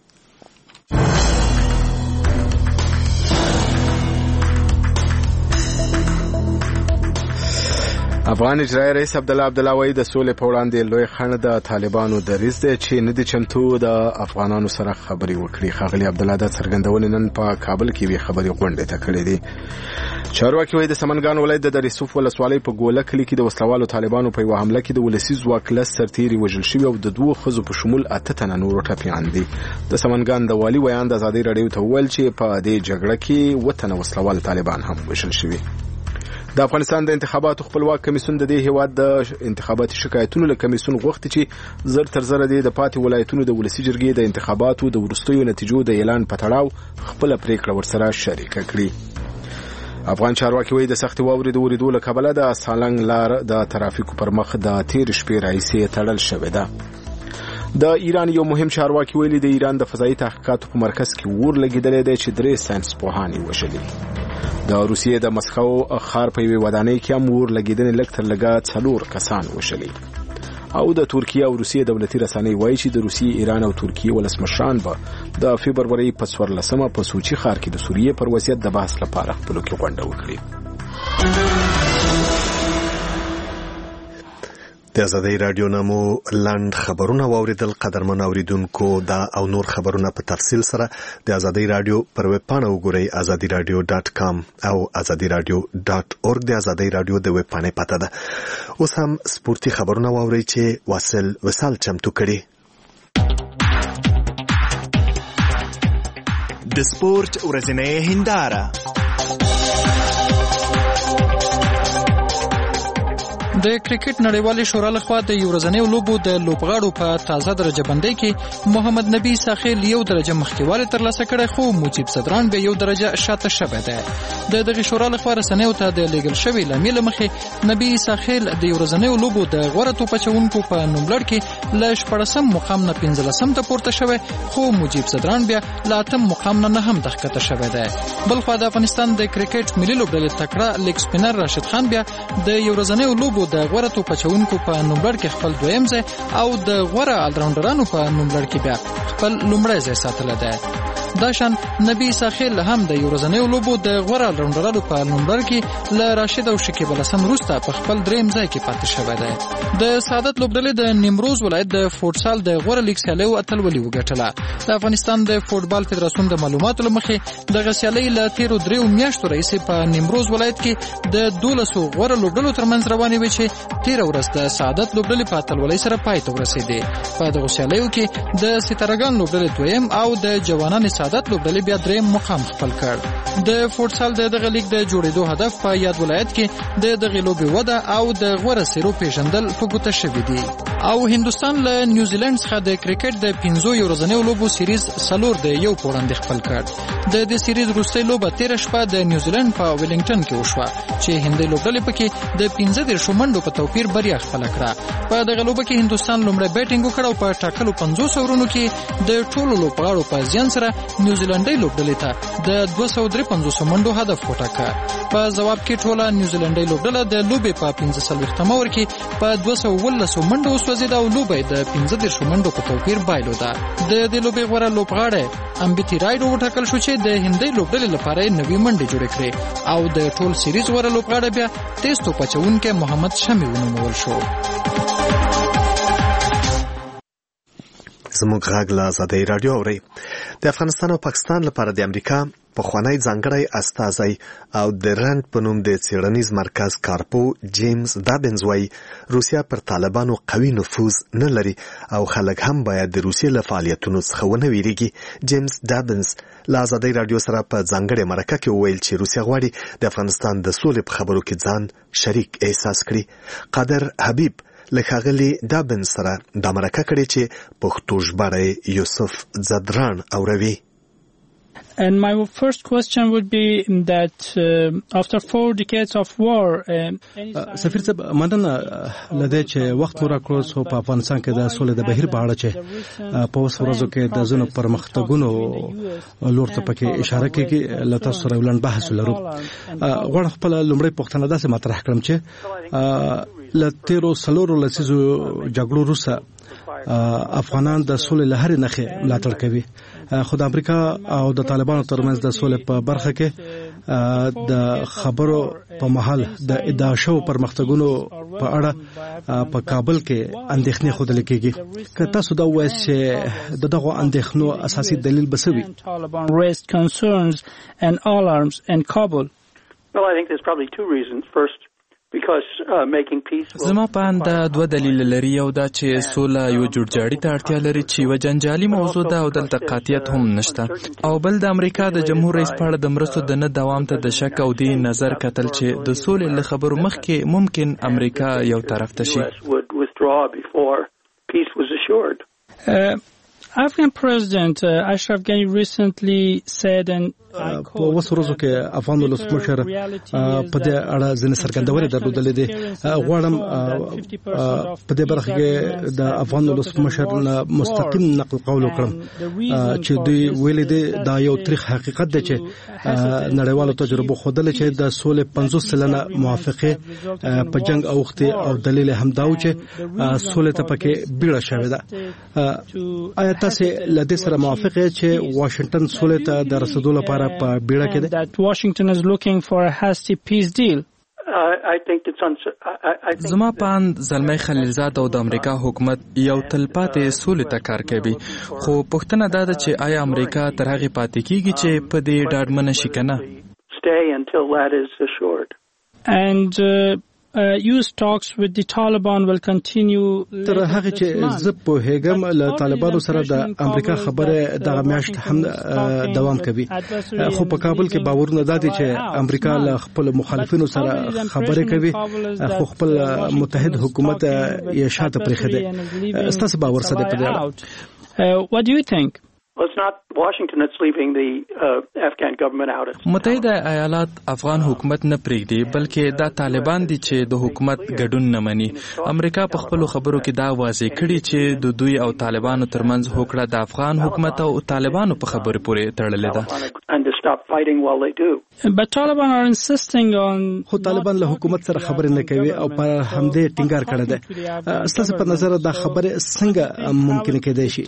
افغان اجرایي رئیس عبدالله وایي د سولې په وړاندې لوی خنډ د طالبانو دریځ دی چې نه دي چمتو د افغانانو سره خبرې وکړي. ښاغلي عبدالله د څرګندونې نن په کابل کې وی خبرې غونډې ته کړې دي. چارواکي وایي د سمنګان ولایت د دریسوف ولسوالۍ په ګوله کلي کې د وسلوالو طالبانو په یوه حمله کې د ولسي ځواک لس سرتیري وژل شوي او د 2 ښځو په شمول 8 تنه نور ټپیان دي. د سمنګان د والي ویان د ازادۍ راډیو ته وویل چې په دې جګړه کې 7 تنه وسلوال طالبان هم وژل شوي. د افغانستان د انتخاباتو خپلواک کمیسیون د دې هیواد د انتخاباتي شکایتونو له کمیسیون غوښتي چې زر تر زر د پاتې ولایتونو د ولسی جرګې د انتخاباتو د وروستیو نتیجو د اعلان په تړاو خپل پریکړه ورسره شریک کړي. افغان چارواکي وایي د سخت واورې د وریدو له کبله د سالنګ لار د ترافیکو پر مخ د تیر شپې راهیسې تړل شوې ده. د ایران یو مهم چارواکي ویلي د ایران د فضایي تحقیقاتو په مرکز کې اور لګیدلی دی چې 3 ساينس پوهان یې وژلي. د روسیې د مسکو ښار په یوې ودانۍ کې هم اور لګیدنې لږ تر لږه 4 کسان وژلي. او د ترکیه او روسیې دولتي رسنۍ وایي چې د روسیې ایران او ترکیې ولسمشران به د فبروري په 14مه په سوچي ښار کې د سوریې پر وضعیت د بحث لپاره خپلو کې غونډه وکړي. د آزادۍ رادیو نامو لاند خبرونه واوریدل. قدرمن اوریدونکو دا او نور خبرونه په تفصیل سره د آزادۍ رادیو پر ویب پاڼه وګورئ azadiradio.com او azadiradio.org. د آزادۍ رادیو د ویب پاڼې پته ده. اوس هم سپورتي خبرونه واورئ چې واصل وصال چمتو کړي. د سپورت ورځنۍ هنداره. د کرکټ نړیوالې شورا لخوا د یو ورځنیو لوبو د لوبغاړو په تازه درجه بندۍ کې محمد نبی ساخیل 1 درجه مخکېوالی ترلاسه کړی خو مجیب صدران به 1 درجه شاته شوی دی. د دغې شورا لخوا رسنیو ته د لیږل شوي لامل مخې نبی ساخیل د یو ورځنیو لوبو د غوره توپ اچوونکو په نوملړ کې له 14 مقام نه 15 ته پورته شوی خو مجیب صدران بیا له 8 مقام نه 9 ته ښکته شوی دی. بلخوا د افغانستان د کرکټ ملي لوبډلې تکړه لیګ سپینر راشد خان بیا د یو ورځنیو لوبو د غوره توپ اچوونکو په نوملړ کې خپل دویم ځای او د غوره آلراونډرانو په نوملړ کې بیا خپل لومړی ځای ساتلی دی. داشان نبی ساخیل هم د یو ورځنیو لوبو د غوره آلراونډرانو په نوملړ کې له راشد او شکیب الحسن وروسته په خپل دریم ځای کې پاتې شوی دی. د سعادت لوبډلې د نیمروز ولایت د فوټسال د غوره لیګ سیالیو اتلولي وګټله. د افغانستان د فوټبال فدراسیون د معلوماتو له مخې دغه سیالۍ له تیرو 3 میاشتو راهیسې په نیمروز ولایت کې د 12 غوره لوبډلو ترمنځ روانې وې چې تیر ورځ د سعادت لوبډلې په اتلولۍ سره پای ته ورسېدې. په دغه سیالیو کې د ستارګان لوبډلې دویم او د جوانان سعادت لوبډلې بیا دریم مقام خپل کړ. د فوټسال د دغه لیګ د جوړېدو هدف په یاد ولایت کې د دغه لوبې وده او د غوره سیرو پیژندل په ګوته شوي دي. او هندوستان له نیوزیلند څخه د کرکټ د 15 ورځنیو لوبو سیریز 4 د 1 په وړاندې خپل کړ. د دې سیریز وروستۍ لوبه تېره شپه د نیوزیلند په ویلینګټن کې وشوه چې هندۍ لوبډلې پکې د 15 منډو په توپیر بریا خپله کړه. په دغه لوبه کې هندوستان لومړی بیټینګ وکړ او په ټاکلو 50 اورونو کې د ټولو لوبغاړو په زیان سره نیوزیلندۍ لوبډلې ته د 253 منډو هدف وټاکه. په جواب کې ټوله نیوزیلندۍ لوبډله د لوبې په 15 اور کې په 219 منډو وسوځېده او لوبه د 15 منډو په توپیر بایلوده. د دې لوبې غوره لوبغاړی امبیتی رایډو وټاکل شو چې د هندۍ لوبډلې لپاره 90 منډې جوړې کړې او د ټول سیریز غوره لوبغاړی بیا تیز توپ اچوونکی محمد شمي ونومول شو. زموږ غږ له آزادۍ راډیو اورئ. د افغانستان او پاکستان لپاره د امریکا پخوانی ځانګړی استازی او د رند په نوم د څېړنیز مرکز کارپو جیمز دابنز وایي روسیا پر طالبانو قوي نفوذ نه لري او خلک هم باید د روسیې له فعالیتونو څخه ونه ویریږي. جیمز دابنز له آزادۍ راډیو سره په ځانګړې مرکه کې وویل چې روسیا غواړي د افغانستان د سولې په خبرو کې ځان شریک احساس کړي. قادر حبیب له ښاغلي دابنز سره دا مرکه کړې چې پښتو ژباړه یوسف زدران اوروي. And my first question would be that after 4 decades of war سفیر صاحب مننه لدې چې وخت مو راکړو چې په افغانستان کې د سولې د بهیر په اړه چې په اوس ورځو کې د ځینو پرمختګونو لور ته پکې اشاره کیږي لته سره ولن بحث لرو. غواړم خپل لومړی پوښتنه داسې مطرح کړم چې لتیرو سلورو لسیزو جګړو وروسته افغانان د سولې له هرې نښې ملاتړ کوي. خو د امریکا او د طالبانو ترمنځ د سولې په برخه کې د خبرو په محل د ادعا شوو پرمختګونو په اړه په کابل کې اندېښنې ښودل کېږي. که تاسو دا ووایئ چې دغه اندېښنو اساسي دلیل به څه وي؟ Well, I think there's probably two reasons. First, زما په اند دوه دلیل لري. یو دا چې سوله یو جوړجاړي ته اړتیا لري چې یو جنجالي موضوع ده او دلته قاطعیت هم نشته. او بل د امریکا د جمهور رئیس په اړه د مرستو د نه دوام ته د شک او د نظر کتل چې د سولې له خبرو مخکې ممکن امریکا یو طرف ته شي. Afghan President Ashraf Ghani recently said and په اوس ورځو کې افغان ولسمشر په دې اړه ځینې څرګندونې درلودلې دي. غواړم په دې برخه کې د افغان ولسمشر مستقیم نقل قول وکړم چې دوی ویلي دي دا یو تاریخ حقیقت دی چې نړیوالو تجربو ښودلې چې د سولې 50% موافقه په جنگ اوختي او دلیل هم دا و چې سولې ته پکې بیړه شوې ده. آیا تاسو له دې سره موافق یې چې واشنگټن سولې ته د رسیدو لپاره په بیړه کې ده؟ That Washington is looking for a hasty peace deal. زما په اند زلمی خلیلزاد او د امریکا حکومت یو تلپاتې سولې ته کار کوي. خو پوښتنه دا ده چې آیا امریکا تر هغې پاتې کیږي چې په دې ډاډمنه شي که نه؟ And US talks with the Taliban will continue. تر هغه چې زه پوهیږم له طالبانو سره د امریکا خبره دغه میاشت هم دوام کوي. خو په کابل کې باورونه دادي چې امریکا له خپل مخالفینو سره خبرې کوي خو خپل متحد حکومت یې شاته پرېښی دی. ستاسو باور څه دی په دې اړه؟ What do you think? Well, it's not Washington that's leaving the Afghan government out. متحده ایالات افغان حکومت نه پرېږدي بلکې دا طالبان دي چې د حکومت ګډون نه مني. امریکا په خپلو خبرو کې دا واضح کړي چې د دوی او طالبانو ترمنځ هوکړه د افغان حکومت او طالبانو په خبرو پورې تړلې ده. But Taliban are insisting on خو طالبان له حکومت سره خبرې نه کوي او پر همدې ټینګار کړی دی. ستاسو په نظر دا خبره څنګه ممکن کېدای شي؟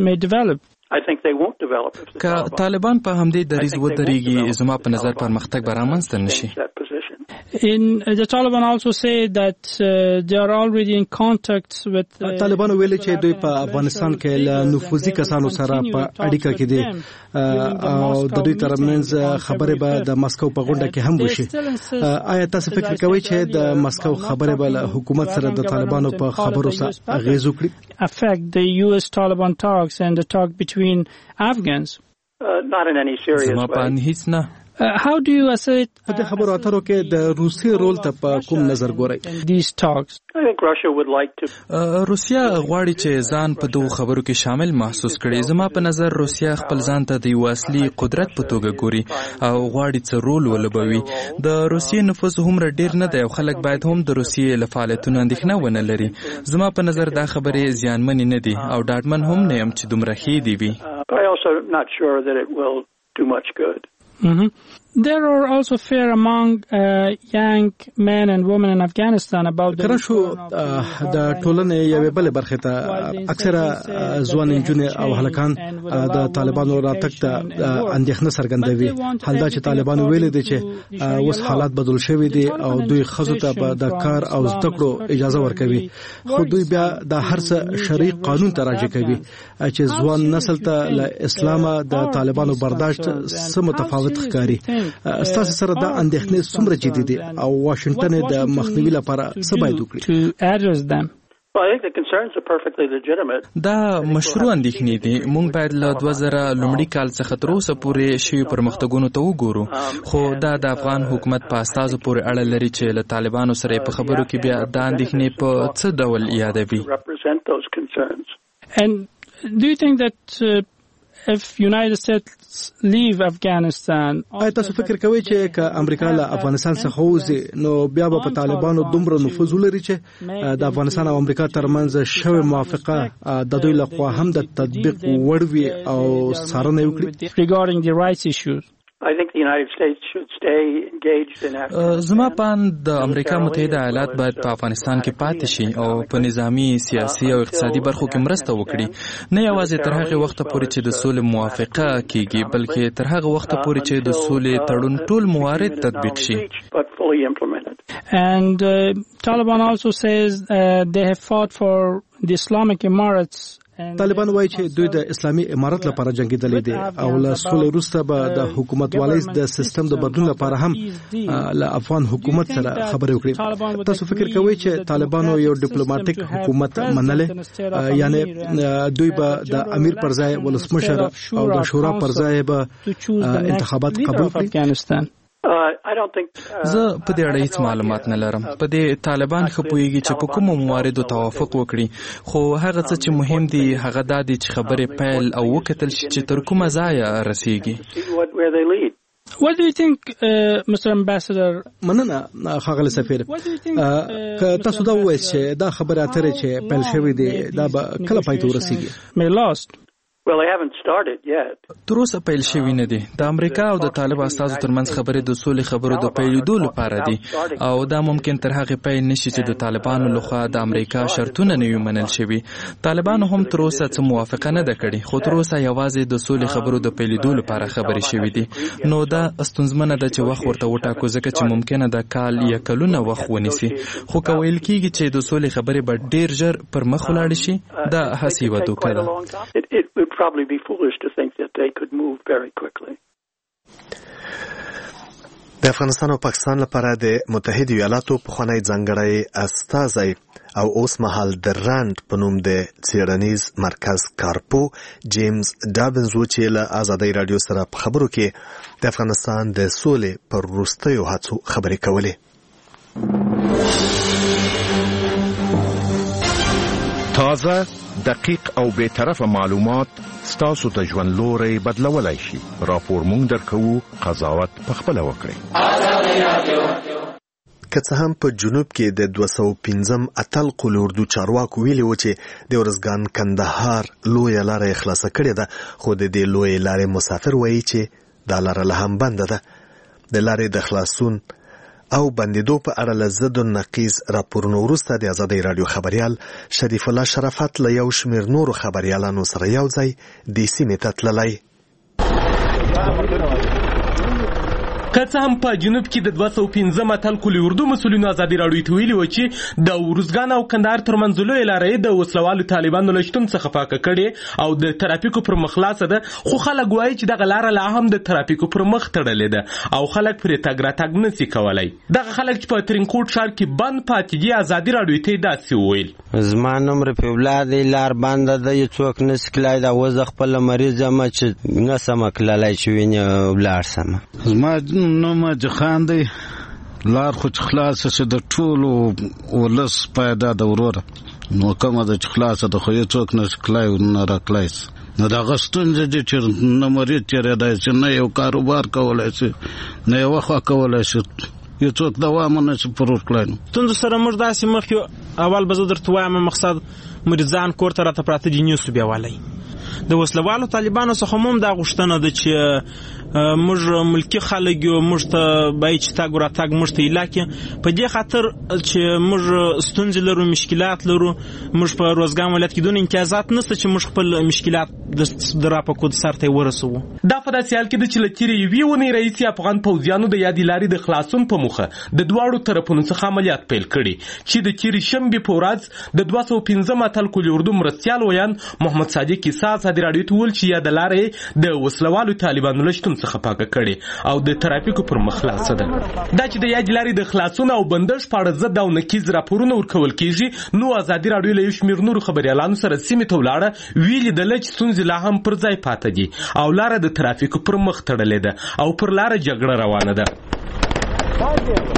که طالبان په همدې دریځ ودرېږي زما په نظر پرمختګ به رامنځته نشي. The Taliban also say that they are already in contact with طالبان ویلي چې دوی په افغانستان کې له نفوذي کسانو سره په اړیکه کې دي او د دوی ترمنځ خبرې به د مسکو په غونډه کې هم وشي. آیا تاسو فکر کوئ چې د مسکو خبرې به له حکومت سره د طالبانو په خبرو سره اغیز وکړي؟ Affect the US Taliban talks and the talk between Afghans? Not in any serious way. زما په هیڅ نه. How do you assess په دې خبرو اترو کې د روسي رول ته په کوم نظر ګورئ؟ These talks. روسیا غواړي چې ځان په دغو خبرو کې شامل محسوس کړي. زما په نظر روسیا خپل ځان ته د یو اصلي قدرت په توګه ګوري او غواړي څه رول ولوبوي. د روسیې نفوس هومره ډیر نه دی او خلک باید هم د روسیې له فعالیتونو اندېښنه ونه لري. زما په نظر دا خبرې زیانمنې نه دي او ډاډمن هم نه یم چې دومره ښې دي وي. There are also fear among young men and women in Afghanistan about the کرشو د ټولنې یوې بلې برخې ته اکثره ځوان نجونې او هلکان د طالبانو راتګ ته اندېښنه څرګندوي. حال دا چې طالبانو ویلي دي چې اوس حالات بدل شوي دي او دوی ښځو ته د کار او زده کړو اجازه ورکوي، خو دوی بیا د هر څه شرعي قانون ته راجع کوي چې ځوان نسل ته له اسلامه د طالبانو برداشت څه متفاوت ښکاري. ستاسو سره دا اندېښنې څومره جدي دي او واشنگټن د مخنیوي لپاره څه باید وکړي؟ دا مشروع اندېښنې دي. موږ باید له 2000 لومړي کال څخه تر اوسه پورې شوي پرمختګونو ته وګورو، خو دا د افغان حکومت په استازو پورې اړه لري چې له طالبانو سره په خبرو کې بیا دا اندېښنې په څه ډول یادوي. And do you think that if United States leave Afghanistan, تاسو فکر کوئ چې که امریکا له افغانستان څخه ووځي نو بیا به په طالبانو دومره نفوذ ولري چې د افغانستان او امریکا ترمنځ شوې موافقه د دوی لخوا هم د تطبیق وړ وي او څارنه وکړي؟ Regarding the rights issues, I think the United States should stay engaged in Afghanistan. زما پان د امریکا متحده ایالات باید په افغانستان کې پاتې شي او په نظامی، سیاسي او اقتصادي برخو کې مرسته وکړي، نه یوازې تر هغه وخت پورې چې د سولې موافقه کیږي بلکې تر هغه وخت پورې چې د سولې تړون ټول موارد تطبیق شي. And Taliban also says they have fought for the Islamic Emirates. طالبان وایي چې دوی د اسلامي امارت لپاره جنگیدلې دي او له سولې وروسته به د حکومت والۍ د سیستم د بدلون لپاره هم له افغان حکومت سره خبرې وکړي. تاسو فکر کوئ چې طالبانو یو ډیپلوماټیک حکومت منلې، یعنی دوی به د امیر پر ځای ولسمشر او د شورا پر ځای به انتخابات قبول کړي؟ زه په دې اړه هیڅ معلومات نه لرم. په دې طالبان ښه پوهیږي چې په کومو مواردو توافق وکړي، خو هغه څه چې مهم دي هغه دا دي چې خبرې پیل او وکتل شي چې تر کومه ځایه رسیږي. What do you think, Mr. Ambassador? مننه ښاغلی سفیر. که تاسو دا ووایئ چې دا خبرې اترې چې پیل شوې دي دا به کله پای ته ورسیږي؟ Well, they haven't started yet. تر اوسه پیل شوی نه دي. د امریکا او د طالب استازو ترمنځ خبرې د سولې خبرو د پیلېدو لپاره دي او دا ممکن تر هغه پیل نشي چې د طالبانو لخوا د امریکا شرطونه نه وي منل شوي. طالبانو هم تر اوسه څه موافقه نه ده کړې، خو تر اوسه یوازې د سولې خبرو د پیلېدو لپاره خبرې شوي دي. نو دا ستونزمنه ده چې وخت ورته وټاکو ځکه چې ممکنه ده کال یا کلونه وخت ونیسي، خو که ویل کېږي چې د سولې خبرې به ډېر ژر پر مخ ولاړې شي دا هسې یوه دوکه ده. Probably be foolish to think that they could move very quickly. د افغانستان او پاکستان لپاره د متحده ایالاتو پخوانی ځانګړی استازی او اوس مهال د رانډ په نوم د څیړنیز مرکز کارپو جیمز ډابنز و چې له ازادۍ رادیو سره په خبرو کې د افغانستان د سولې پر وروستیو هڅو خبرې کولې. تازه، دقیق او بی‌طرفه معلومات ستاسو د ژوند لوري بدلولای شي. راپور مونږ درکوو، قضاوت پخپله وکړئ. که څه هم په جنوب کې د 215 اتل قول اردو چارواکو ویلي و چې د ورزګان کندهار لویه لاره خلاصه کړې ده، خو د دې لویې لارې مسافر وایي چې دا لاره لا هم بنده ده. د لارې د خلاصون او بندیدو په اړه له ضد النقیض راپورونو وروسته د ازادۍ راډیو خبریال شریف الله شرافت له یو شمېر نورو خبریالانو سره یو ځای دې سیمې ته تللی. که څه هم په جنوب کې د 215 اتل کلي اردو مسولینو ازادي راډیو ته ویلي و چې د ورزګان او کندهار ترمنځ لویه لاره د وسلوالو طالبانو له شتون څخه پاکه کړې او د ترافیکو پر مخ خلاصه ده، خو خلک وایي چې دغه لاره لا هم د ترافیکو پر مخ تړلې ده او خلک پرې تګ راتګ نشي کولی. دغه خلک چې په ترینکوټ ښار کې بند پاتې دي ازادي راډیو ته داسې وویل: زما نوم رفیع الله دی، لار بنده ده، هېڅوک نشي تللی. دا اوس زه خپله مریض یم چې نشم تللی چې وینې ولاړ شم. زما نوم خان دی، لار خو چې خلاصه شي د ټولو ولس پیدا د وروره نو کومه د چې خلاصه د خو یې څوک نشي کلای نه راکلای سي نو دغه ستونزې دي چې نه مریض تېرېدای شي نه یو کاروبار کولی شي نه یوه خوا کولی شي یو څوک دوام نه شي پر ورکلی نو ستونزو سره موږ داسې مخکې اول به زه درته وایم مقصد مریضان کور ته راته پراته دي نیوسو بیا والی د وسلوالو طالبانو څخه هم دا غوښتنه ده چې موږ ملکی خلک یو موږ ته باید چې تګ راتګ موږ ته علاقې په دې خاطر چې موږ ستونزې لرو مشکلات لرو موږ په روزګان ولایت کې دون امتیازات نشته چې موږ خپل مشکلات د راپکود سر ته ورسوو دا په داسې حال کې ده چې له تېرې یوې اونۍ راهیسې افغان پوځیانو د یادې لارې د خلاصون په موخه د دواړو طرفونو څخه عملیات پیل کړي چې د تېرې شنبې په ورځ د 215 اتل کل اردو مرستیال ویان محمد صادق عیسی ازادي راډیو ته وویل چې یاده لاره د وسلوالو طالبانو له شتون څخه پاکه کړي او د ترافیکو پر مخ خلاصه ده دا چې د یادې لارې د خلاصون او بندش په اړه ضد او نقیض راپورونه ورکول کیږي نو ازادي راډیو له یو شمېر نورو خبریالانو سره سیمې ته ولاړه ویلي دله چې ستونزې لا هم پر ځای پاته دي او لاره د ترافیکو پر مخ تړلې ده او پر لاره جګړه روانه ده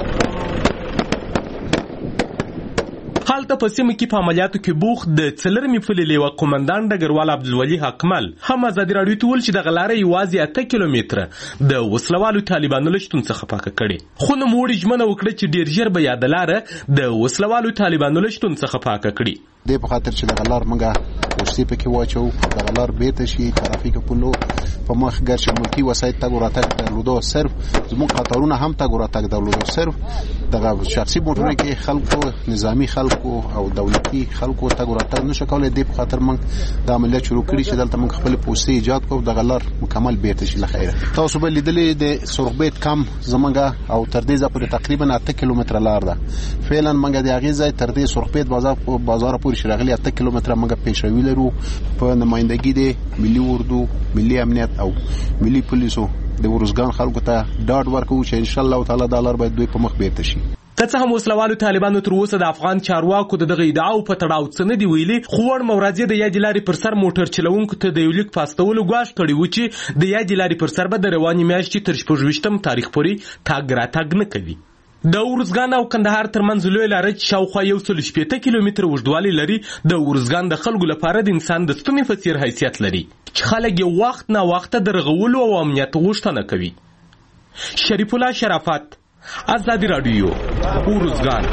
هلته په سیمه کې په عملیاتو کې بوخت د څلرمې پلې لیوه قومندان ډګروال عبدالولي حکمل هم ازادي راډیو ته وویل چې دغه لاره یوازې 8 کیلومتره د وسلوالو طالبانو له شتون څخه پاکه کړې خو نوموړي ژمنه وکړه چې ډېر ژر به یاده لاره د وسلوالو طالبانو له شتون څخه پاکه کړي دې په خاطر چې دغه لار موږ ورسې پکې واچو دغه لار بیرته شي ترافیک پلو په مخ ګرځي ملکي وسایط تګ وراتګ درلودو صرف زموږ خطرونه هم تګ وراتګ درلودو صرف دغه شخصي موټرونه کې خلکو نظامی خلکو او دولتي خلکو تګ وراتګ نشي کولای دې په خاطر موږ د عملیات شروع کړی چې دلته موږ خپل پوسټي ایجاد کوو دغه لار مکمل بیرته شي لخیره تاسو به لیدلې د سرخبیت کم زمونږ او تر دې ځای پورې تقریبا 8 کیلومتره لار ده فعلا موږ د هغې ځای تر دې سرخبیت بازار پورې شراغلي 8 کیلومتره موږ پیشروي لرو په نمائندګي د ملي اردو ملي امنیت او ملي پولیسو د ورزګان خلکو ته ډاډ ورکوو چې ان شاء الله تعالی دا لار باید دوی په مخ بیرته شي که څه هم وسلوالو طالبانو تر اوسه د افغان چارواکو دغه ادعاو په تړاو څه نه دي ویلي خو وړ مورازې د یادې لارې پر سر موټر چلوونکو ته د یو لیک په استولو ګواښ کړی و چې د یادې لارې پر سر به د روانې میاشتې تر 26 تاریخ پورې تګ راتګ نه کوي د ورزګان او کندهار ترمنځ لوی لاره چې شاوخوا 160 کیلومتره اوږدوالی لري د ورزګان د خلکو لپاره د انسان د ستوني په څیر حیثیت لري چې خلک یې وخت نه وخت د رغولو او امنیت غوښتنه کوي شریف الله شرافت ازادي راډیو ورزګان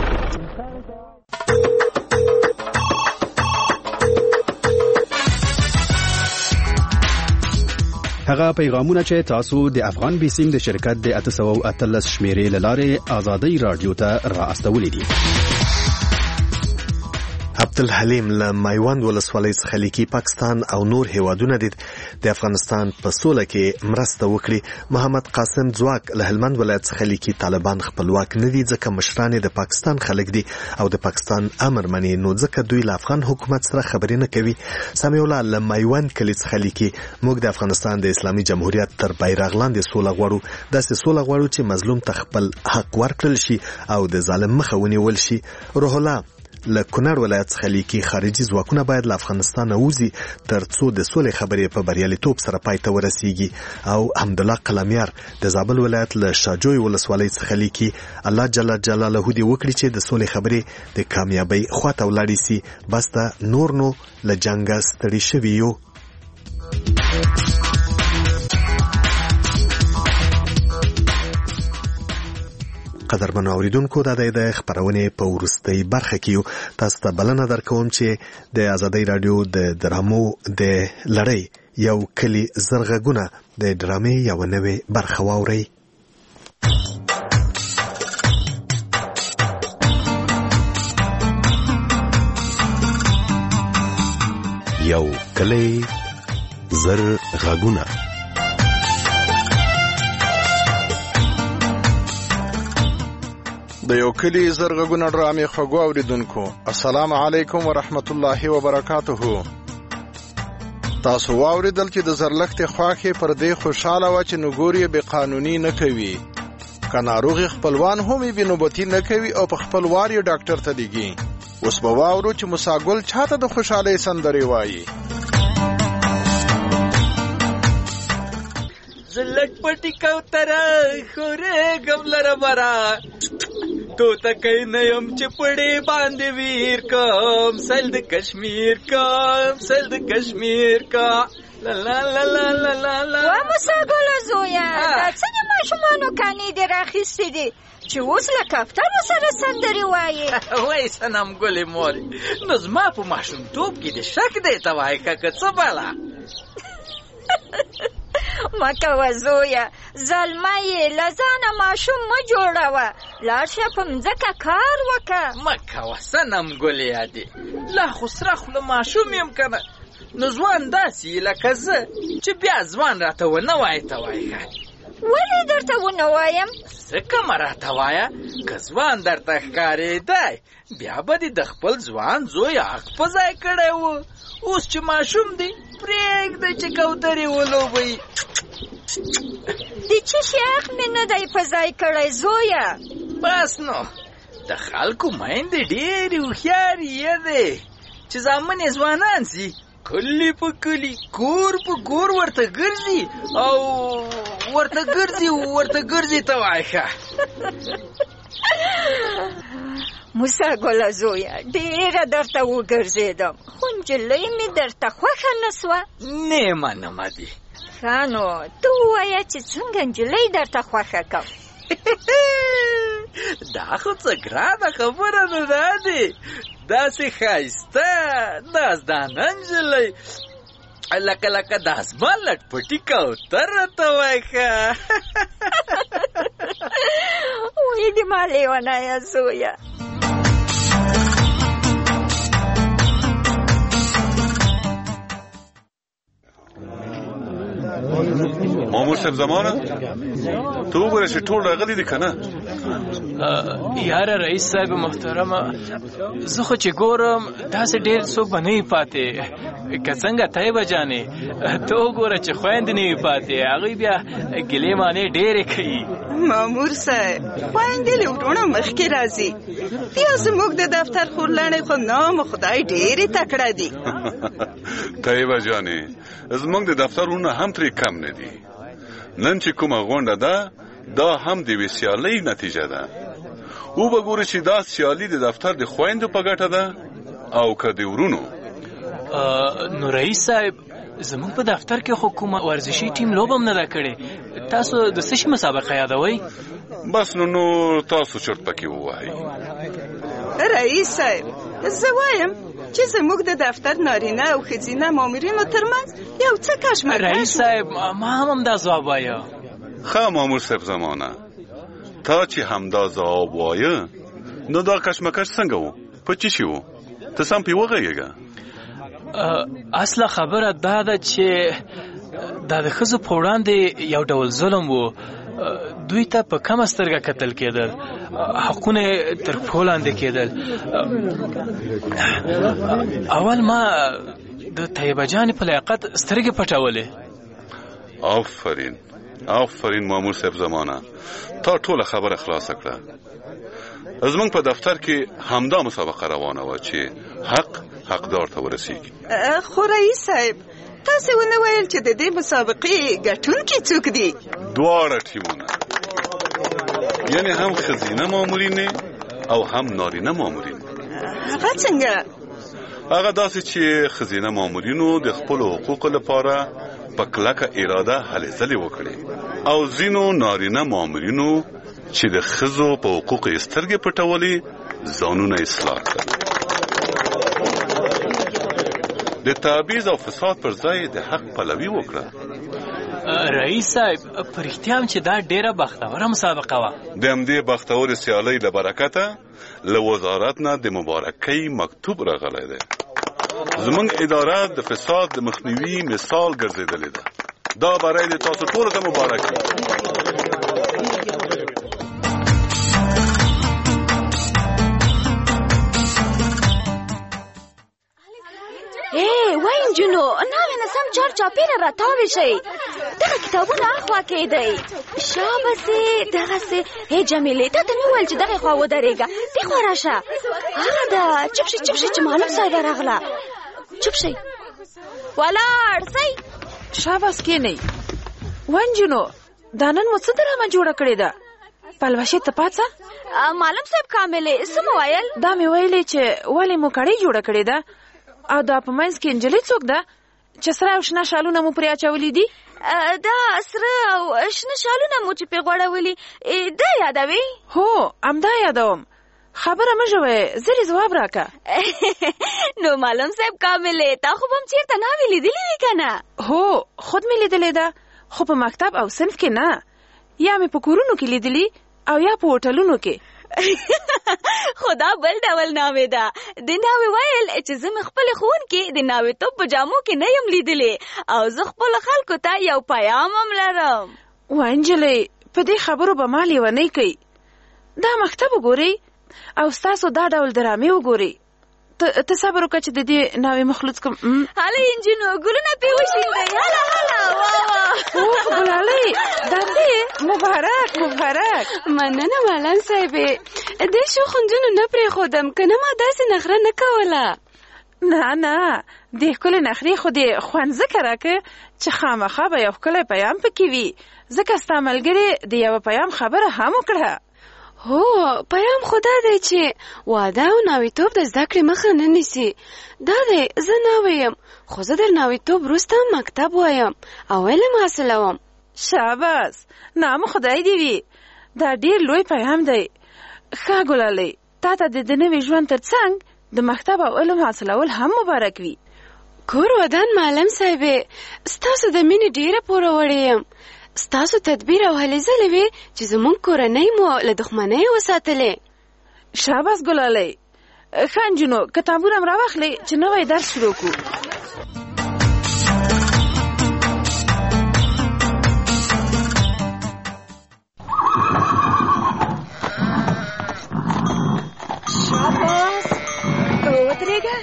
هغه پیغامونه چې تاسو د افغان بیسیم د شرکت د 813 شمیرې لاره آزادی رادیو ته را استولې دي عبدالحلیم له میوند ولسوالۍ څخه لیکي پاکستان او نور هیوادونه د افغانستان په سوله کې مرسته وکړي محمد قاسم ځواک له هلمند ولایت څخه لیکي طالبان خپلواک نه دي ځکه مشران د پاکستان خلک دي او د پاکستان امر مني نو ځکه دوی له افغان حکومت سره خبرې نه کوي سمیع الله له میوند کلی څخه لیکي موږ د افغانستان د اسلامي جمهوریت تر بیرغ لاندې سوله غواړو داسې سوله غواړو چې مظلوم ته خپل حق ورکړل شي او د ظالم مخه ونیول شي روح الله له کونړ ولایت څخه لیکي خارجي ځواکونه باید له افغانستان ووځي تر څو د سولې خبرې په بریالیتوب سره پای ته ورسیږي او حمدالله قلمیار د زابل ولایت له شاجوی ولسوالۍ څخه لیکي الله جل جلاله دې وکړي چې د سولې خبرې د کامیابی خواته ولاړې سي بس ته نور نو له جنګه ستړي شوي یو قدرمنو اوریدونکو دا د خبرونې په ورستۍ برخه کې تاسو ته بلنه درکوم چې د ازادي رادیو د درامو د لړۍ یو کلی زرغونه د ډرامې یو نوې برخه واوري یو کلی زرغونه د یو کلی زرغونه ډرامې خوږو اوریدونکو السلام علیکم ورحمت الله وبرکاته تاسو واوریدل چې د زرلښتې خواخې پر دې خوشاله و چې نګوري به قانوني نه کوي که ناروغ خپلوان هم یې نوبتي نه کوي او په خپل وار یې ډاکټر ته لیږي اوس به واورو چې مساګل چاته د خوشحالۍ سندرې وایي زلټ پټی کوتره خوره ګملره برا تو تکای نیم چې پړې باندې ویر کوم سل د کشمیر کوم سل د کشمیر کا لا لا لا لا لا لا لا و موسی ګل زویا دا څنګه ماشومانو کانی دې راخېستې دي چې اوس له کفترو سره سندرې وایي وای سنم ګلې مورې نو زما په ماشومتوب کې دې شک دی ته وایې که څه بله مکه و زویا زلمه یې له ځانه ماشوم مه جوړوه لاړ شه په مځکه کار وکړه مه کوه صنم ګلې یادې لا خو سره خوله ماشوم یم که نه نو ځوان داسې یې لکه زه چې بیا ځوان راته ونه وایې ته وایې ولې درته ونه وایم ځکه مه راته وایه که ځوان درته ښکارېدی بیا به دې د خپل ځوان زوی حق په ځای کړی و اوس چې ماشوم دی پرېږدی چې کوترې ولوبوي د څه شي حق مې نه دی په ځای کړی زویه بس نو د خلکو میندې ډېرې هوښیارې یې دی چې زامن یې ځوانان سي کلی په کلی کور په کور ورته ګرځي او ورته ګرځي ته وایې ښه موسی ګله زویه ډېره درته وګرځېدم خو نجلۍ مې درته خوښه نه سوه نه منمه دي ښه نو ته ووایه چې څنګه نجلۍ درته خوښه کړم دا خو څه ګرانه خبره نه ده دې داسې ښایسته دازدانه نجلۍ لکه د اسمان لټپټي کوتر راته وایې ښه وایي دې ما لیونیه زویه مامور صاحب زمانه ته وګوره چې ټول راغلي دي که نه یاره رئیس صاحب محترمه زه خو چې ګورم داسې ډېر څوک به نه وي پاتې که څنګه طیبه جانې ته وګوره چې خویندې نه وي پاتې هغوی بیا ګیلې مانې ډېرې کوي مامور صاحب خویندې له وروڼو مخکې راځي بیا زموږ د دفتر خورلڼې خو نام خدای ډېرې تکړه دي طیبه جانې زموږ د دفتر وروڼه هم ترې کم نه دي نن چې کومه غونډه ده دا هم د یوې سیالۍ نتیجه ده او به ګورې چې دا سیالي د دفتر د خویندو په ګټه ده او که د ورونو نو رئیس صاحب زموږ په دفتر کې خو کومه ورزشي ټیم لوبه هم نه ده کړې تاسو د څه شي مسابقه یادوئ بس نو تاسو چرت پکې ووایئ رئیس صاحب زه وایم چې زموږ د دفتر نارینه او ښځینه مامورینو ترمنځ یو څه کشمکش رئیس صاحب ما هم همدا ځواب وایه ښه مامور صاحب زمانه تا چې همدا ځواب وایه نو دا کشمکش څنګه و په څه شي و ته سم پې وغږېږه اصله خبره دا ده چې دا د ښځو په وړاندې یو ډول ظلم و دوی ته په کمه سترګه کتل کېدل حقونه تر پښو لاندې کېدل اول ما د طیبه جانې په لیاقت سترګې پټولې آفرین مامور صاحب زمانه تا ټوله خبره خلاصه کړه زموږ په دفتر کې همدا مسابقه روانه وه چې حقدار ته ورسیږي خو رئیس صاحب تاسې ونه ویل چې د دې مسابقې ګټونکي څوک دي دواړه ټیمونه یعنی هم ښځینه مامورینې او هم نارینه مامورین هغه څنګه هغه داسې چې ښځینه مامورینو د خپلو حقوقو لپاره په کلکه اراده هلې ځلې وکړې او ځینو نارینه مامورینو چې د ښځو په حقوقو یې سترګې پټولې ځانونه اصلاح کړل د تبعیض او فساد پر ځای د حق پلوي وکړه رئیس صاحب په رښتیا هم چې دا ډېره بختوره مسابقه وه د همدې بختورې سیالۍ له برکته له وزارت نه د مبارکۍ مکتوب راغلی دی زموږ اداره د فساد د مخنیوي مثال ګرځېدلې ده دا برای د تاسو ټولو ته مبارک وي وای نجونو ناوې نه سم چار چاپېره راتاوې شئ دغه کتابونه اخوا کېدئ شابسې دغسې هی جمیلې تا ته مې وویل چې دغې خوا ودرېږه دې خوا راشه هغه ده چپ شئ چې معلوم صاحبه راغله چپ شئ ولاړ سئ شاباس کېنئ وای نجونو دا نن مو څه ډرامه جوړه کړې ده پلوشې ته پاڅه. معلم صاحب کاملې څه مو ویل؟ دا مې ویلې چې ولې مو کړۍ جوړه کړې ده او دا په منځ کې نجلۍ څوک ده چې سره او شنه شالونه مو پرې اچولي دي؟ دا سره او شنه شالونه مو چې پرې غوړولي دا یادوي؟ هو همدا یادوم. خبره مه ژوئ، زلې ځواب راکه. نو معلم صاحب کاملې تا خو به هم چېرته ناوې لیدلې وي که نه؟ هو خود مې لیدلې ده، خو په مکتب او صنف کې نه، یا مې په کورونو کې لیدلي او یا په هوټلونو کې. خو دا بل ډول ناوې ده. د ناوې ویل چې زه مې خپلې ښوونکي د ناوېتوب په جامو کې نه یم لیدلې او زه خپلو خلکو ته یو پیام هم لرم. وای نجلۍ په دې خبرو به ما لیونۍ کوي. دا مکتب وګورئ او ستاسو دا ډول درامې وګورئ. ته صبر وکړه چې د دې ناوې مخلوط کوم. هله انجینو ګلونه پې وشیندئ. هله هله واه اوه ګلالۍ دندې مبارک مبارک. مننه معلم صاحبې، دې شوخ نجونو نه پرېښودم که نه ما داسې نخره نه کوله. نه نه دې ښکلې نخرې خو دې خوند ځکه راکړه چې خامخا به یو ښکلی پیام پکې وي، ځکه ستا ملګرې د یوه پیام خبره هم وکړه. هو پیام خو دا دی چې واده او ناوېتوب د زده کړې مخه نه نیسي. دا دی زه ناوې یم خو زه در ناوېتوب وروسته مکتب وایم او علم حاصلوم. شاباس، نام خدای دې وي. دا ډېر لوی پیام دی. ښه ګلالۍ، تا ته د نوي ژوند تر څنګ د مکتب او علم حاصلول هم مبارک وي. کور ودان معلم صاحبې، ستاسو د مینې ډېره پوروړې یم. ستاسو تدبیر او هلې ځلې وې چې زموږ کورنۍ مو له دښمنۍ وساتلې. شاباس ګلالۍ. ښه نجونو کتابونه هم راواخلئ چې نوی درس شروع کړو. شاباس ودرېږه.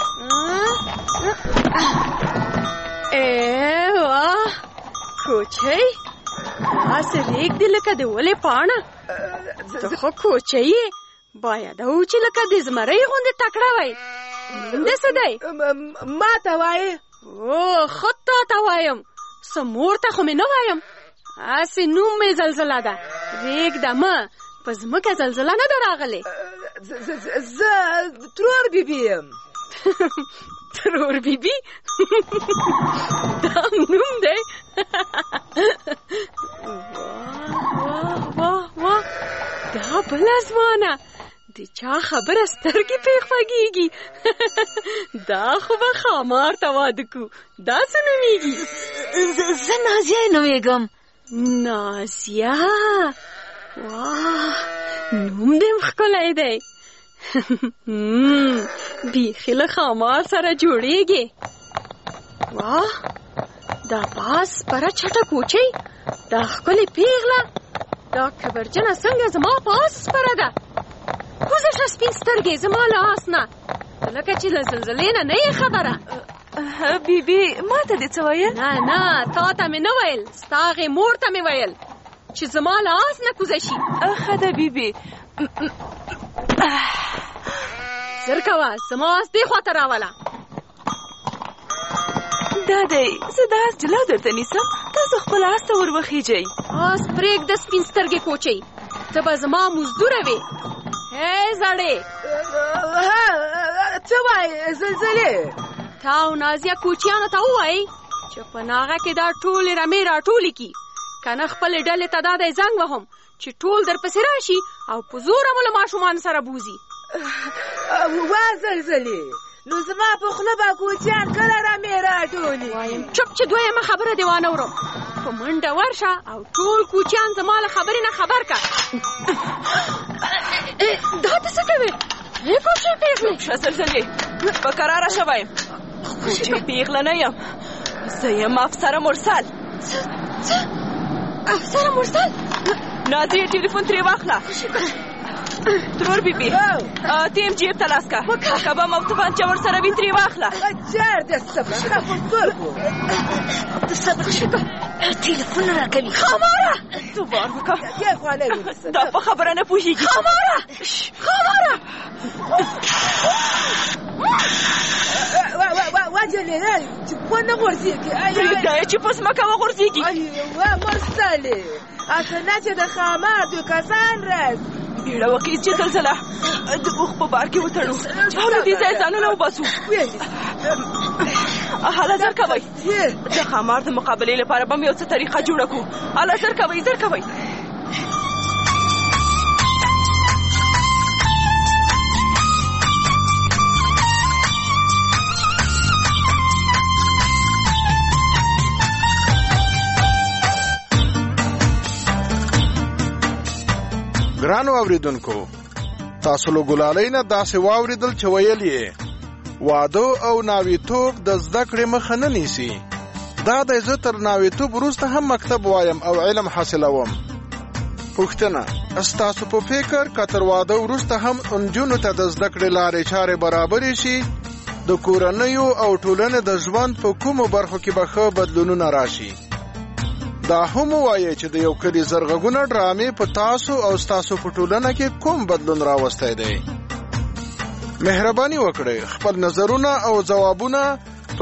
واه کوچۍ داسې رېږدې لکه د ولې پاڼه. ته خو کوچۍ یې، باید او چې لکه د زمرۍ غوندې تکړه وی. نوم دې څه دی؟ ما ته وایې؟ او خود تا ته وایم، څه مور ته خو مې نه وایم. هسې نوم مې زلزله ده. رېږده مه، په ځمکه زلزله نه ده راغلې. زه ترور بیبي یم. ترور بیبي؟ دا نوم دی؟ واه واه واه، دا بله ځوانه د چا خبره سترګې پې خوږېږي. دا خو به خامار ته واده کو. دا څه نومېږي؟ زه نازیه نومېږم. نازیه؟ واه نوم دې ښکلی دی. بیخي له خامار سره جوړېږي. واه دا باز پره چټه کوچۍ، دا ښکلې پیغله، دا کبرجنه څنګه زما په آس سپره ده. کوزه شه سپین سترګې زما له آس نه، لکه چې له زلزلې نه یې خبره. بیبي ما ته دې څه ویل؟ نه نه تا ته مې نه ویل، ستا هغې مور ته مې ویل چې زما له آس نه کوزه شي. ښه ده بیبي. زر کوه زما آس دې خواته راوله. دا دی زه د آس جلا درته نیسم، تاسو خپل آس ته ور وخیږئ. آس پرېږده سپین سترګې کوچۍ، ته به زما مزدوره وې. هی زړې څه وایې زلزلې؟ تا او نازیه کوچیانو ته ووایئ چې په ناغه کې دا ټولې رمې راټولې کړي، که نه خپلې ډلې ته دا دی زنګ وهم چې ټول درپسې راشي او په زوره مو له ماشومانو سره بوځي. وا زلزلې، نو زما په خوله به کوچیان کله رمې راټولي؟ وایم چپ چې دویمه خبره دې وانه ورم. په منډه ورشه او ټول کوچیان زما له خبرې نه خبر که. دا ته څه کوې؟ کوچۍ پیغلې. ښه زلزلې په کراره شه وایم، کوچۍ پیغله نه یم، زه یم افسره مرسل. څه افسره مرسل؟ نازیه ټلیفون ترې واخله. ترور بیبي ته یم جیب ته لاس که، کبم او توپانچه ورسره وي ترې واخله. چېرته صبر خفه سترګو. ته صبر وکړه، ټلیفون راکوي. خاماره تو بار وکړه، دا په خبره نه پوهېږي. خاماره خاماره وجلې چې ونه غورځېږي. پرېږده یې چې په ځمکه وغورځېږي. مرسلې اسنه چې د خامار دوی کسان راز بیړه وکړئ چې زلزله د اوښ په بار کې وتړو او له دې ځایه ځانونه وباسو هله زر کوئ د خامار د مقابلې لپاره به مې یو څه طریقه جوړه کړو هله زر کوئ زر کوئ ګرانو اوریدونکو تاسو له ګلالۍ نه داسې واوریدل چې ویل یې واده او ناویتوب د زده کړې مخه نه نیسي دا د زه تر ناویتوب وروسته هم مکتب وایم او علم حاصلوم پوښتنه ستاسو په فکر که تر واده وروسته هم نجونو ته د زده کړې لارې چارې برابرې شي د کورنیو او ټولنې د ژوند په کومو برخو کې به ښه بدلونونه راشي دا هم وایي چې د یو کلي زرغږونه ډرامې په تاسو او ستاسو په ټولنه کې کوم بدلون راوستی دی مهرباني وکړئ خپل نظرونه او ځوابونه په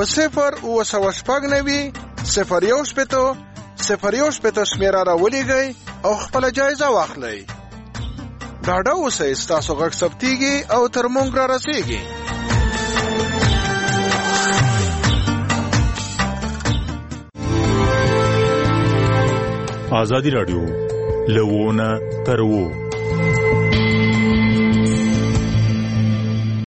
0 شمیره راولېږئ او خپله جایزه واخلئ ډاډه اوسئ ستاسو غږ ثبتېږي او تر موږ را رسېږي آزادی رادیو لوونه تر وو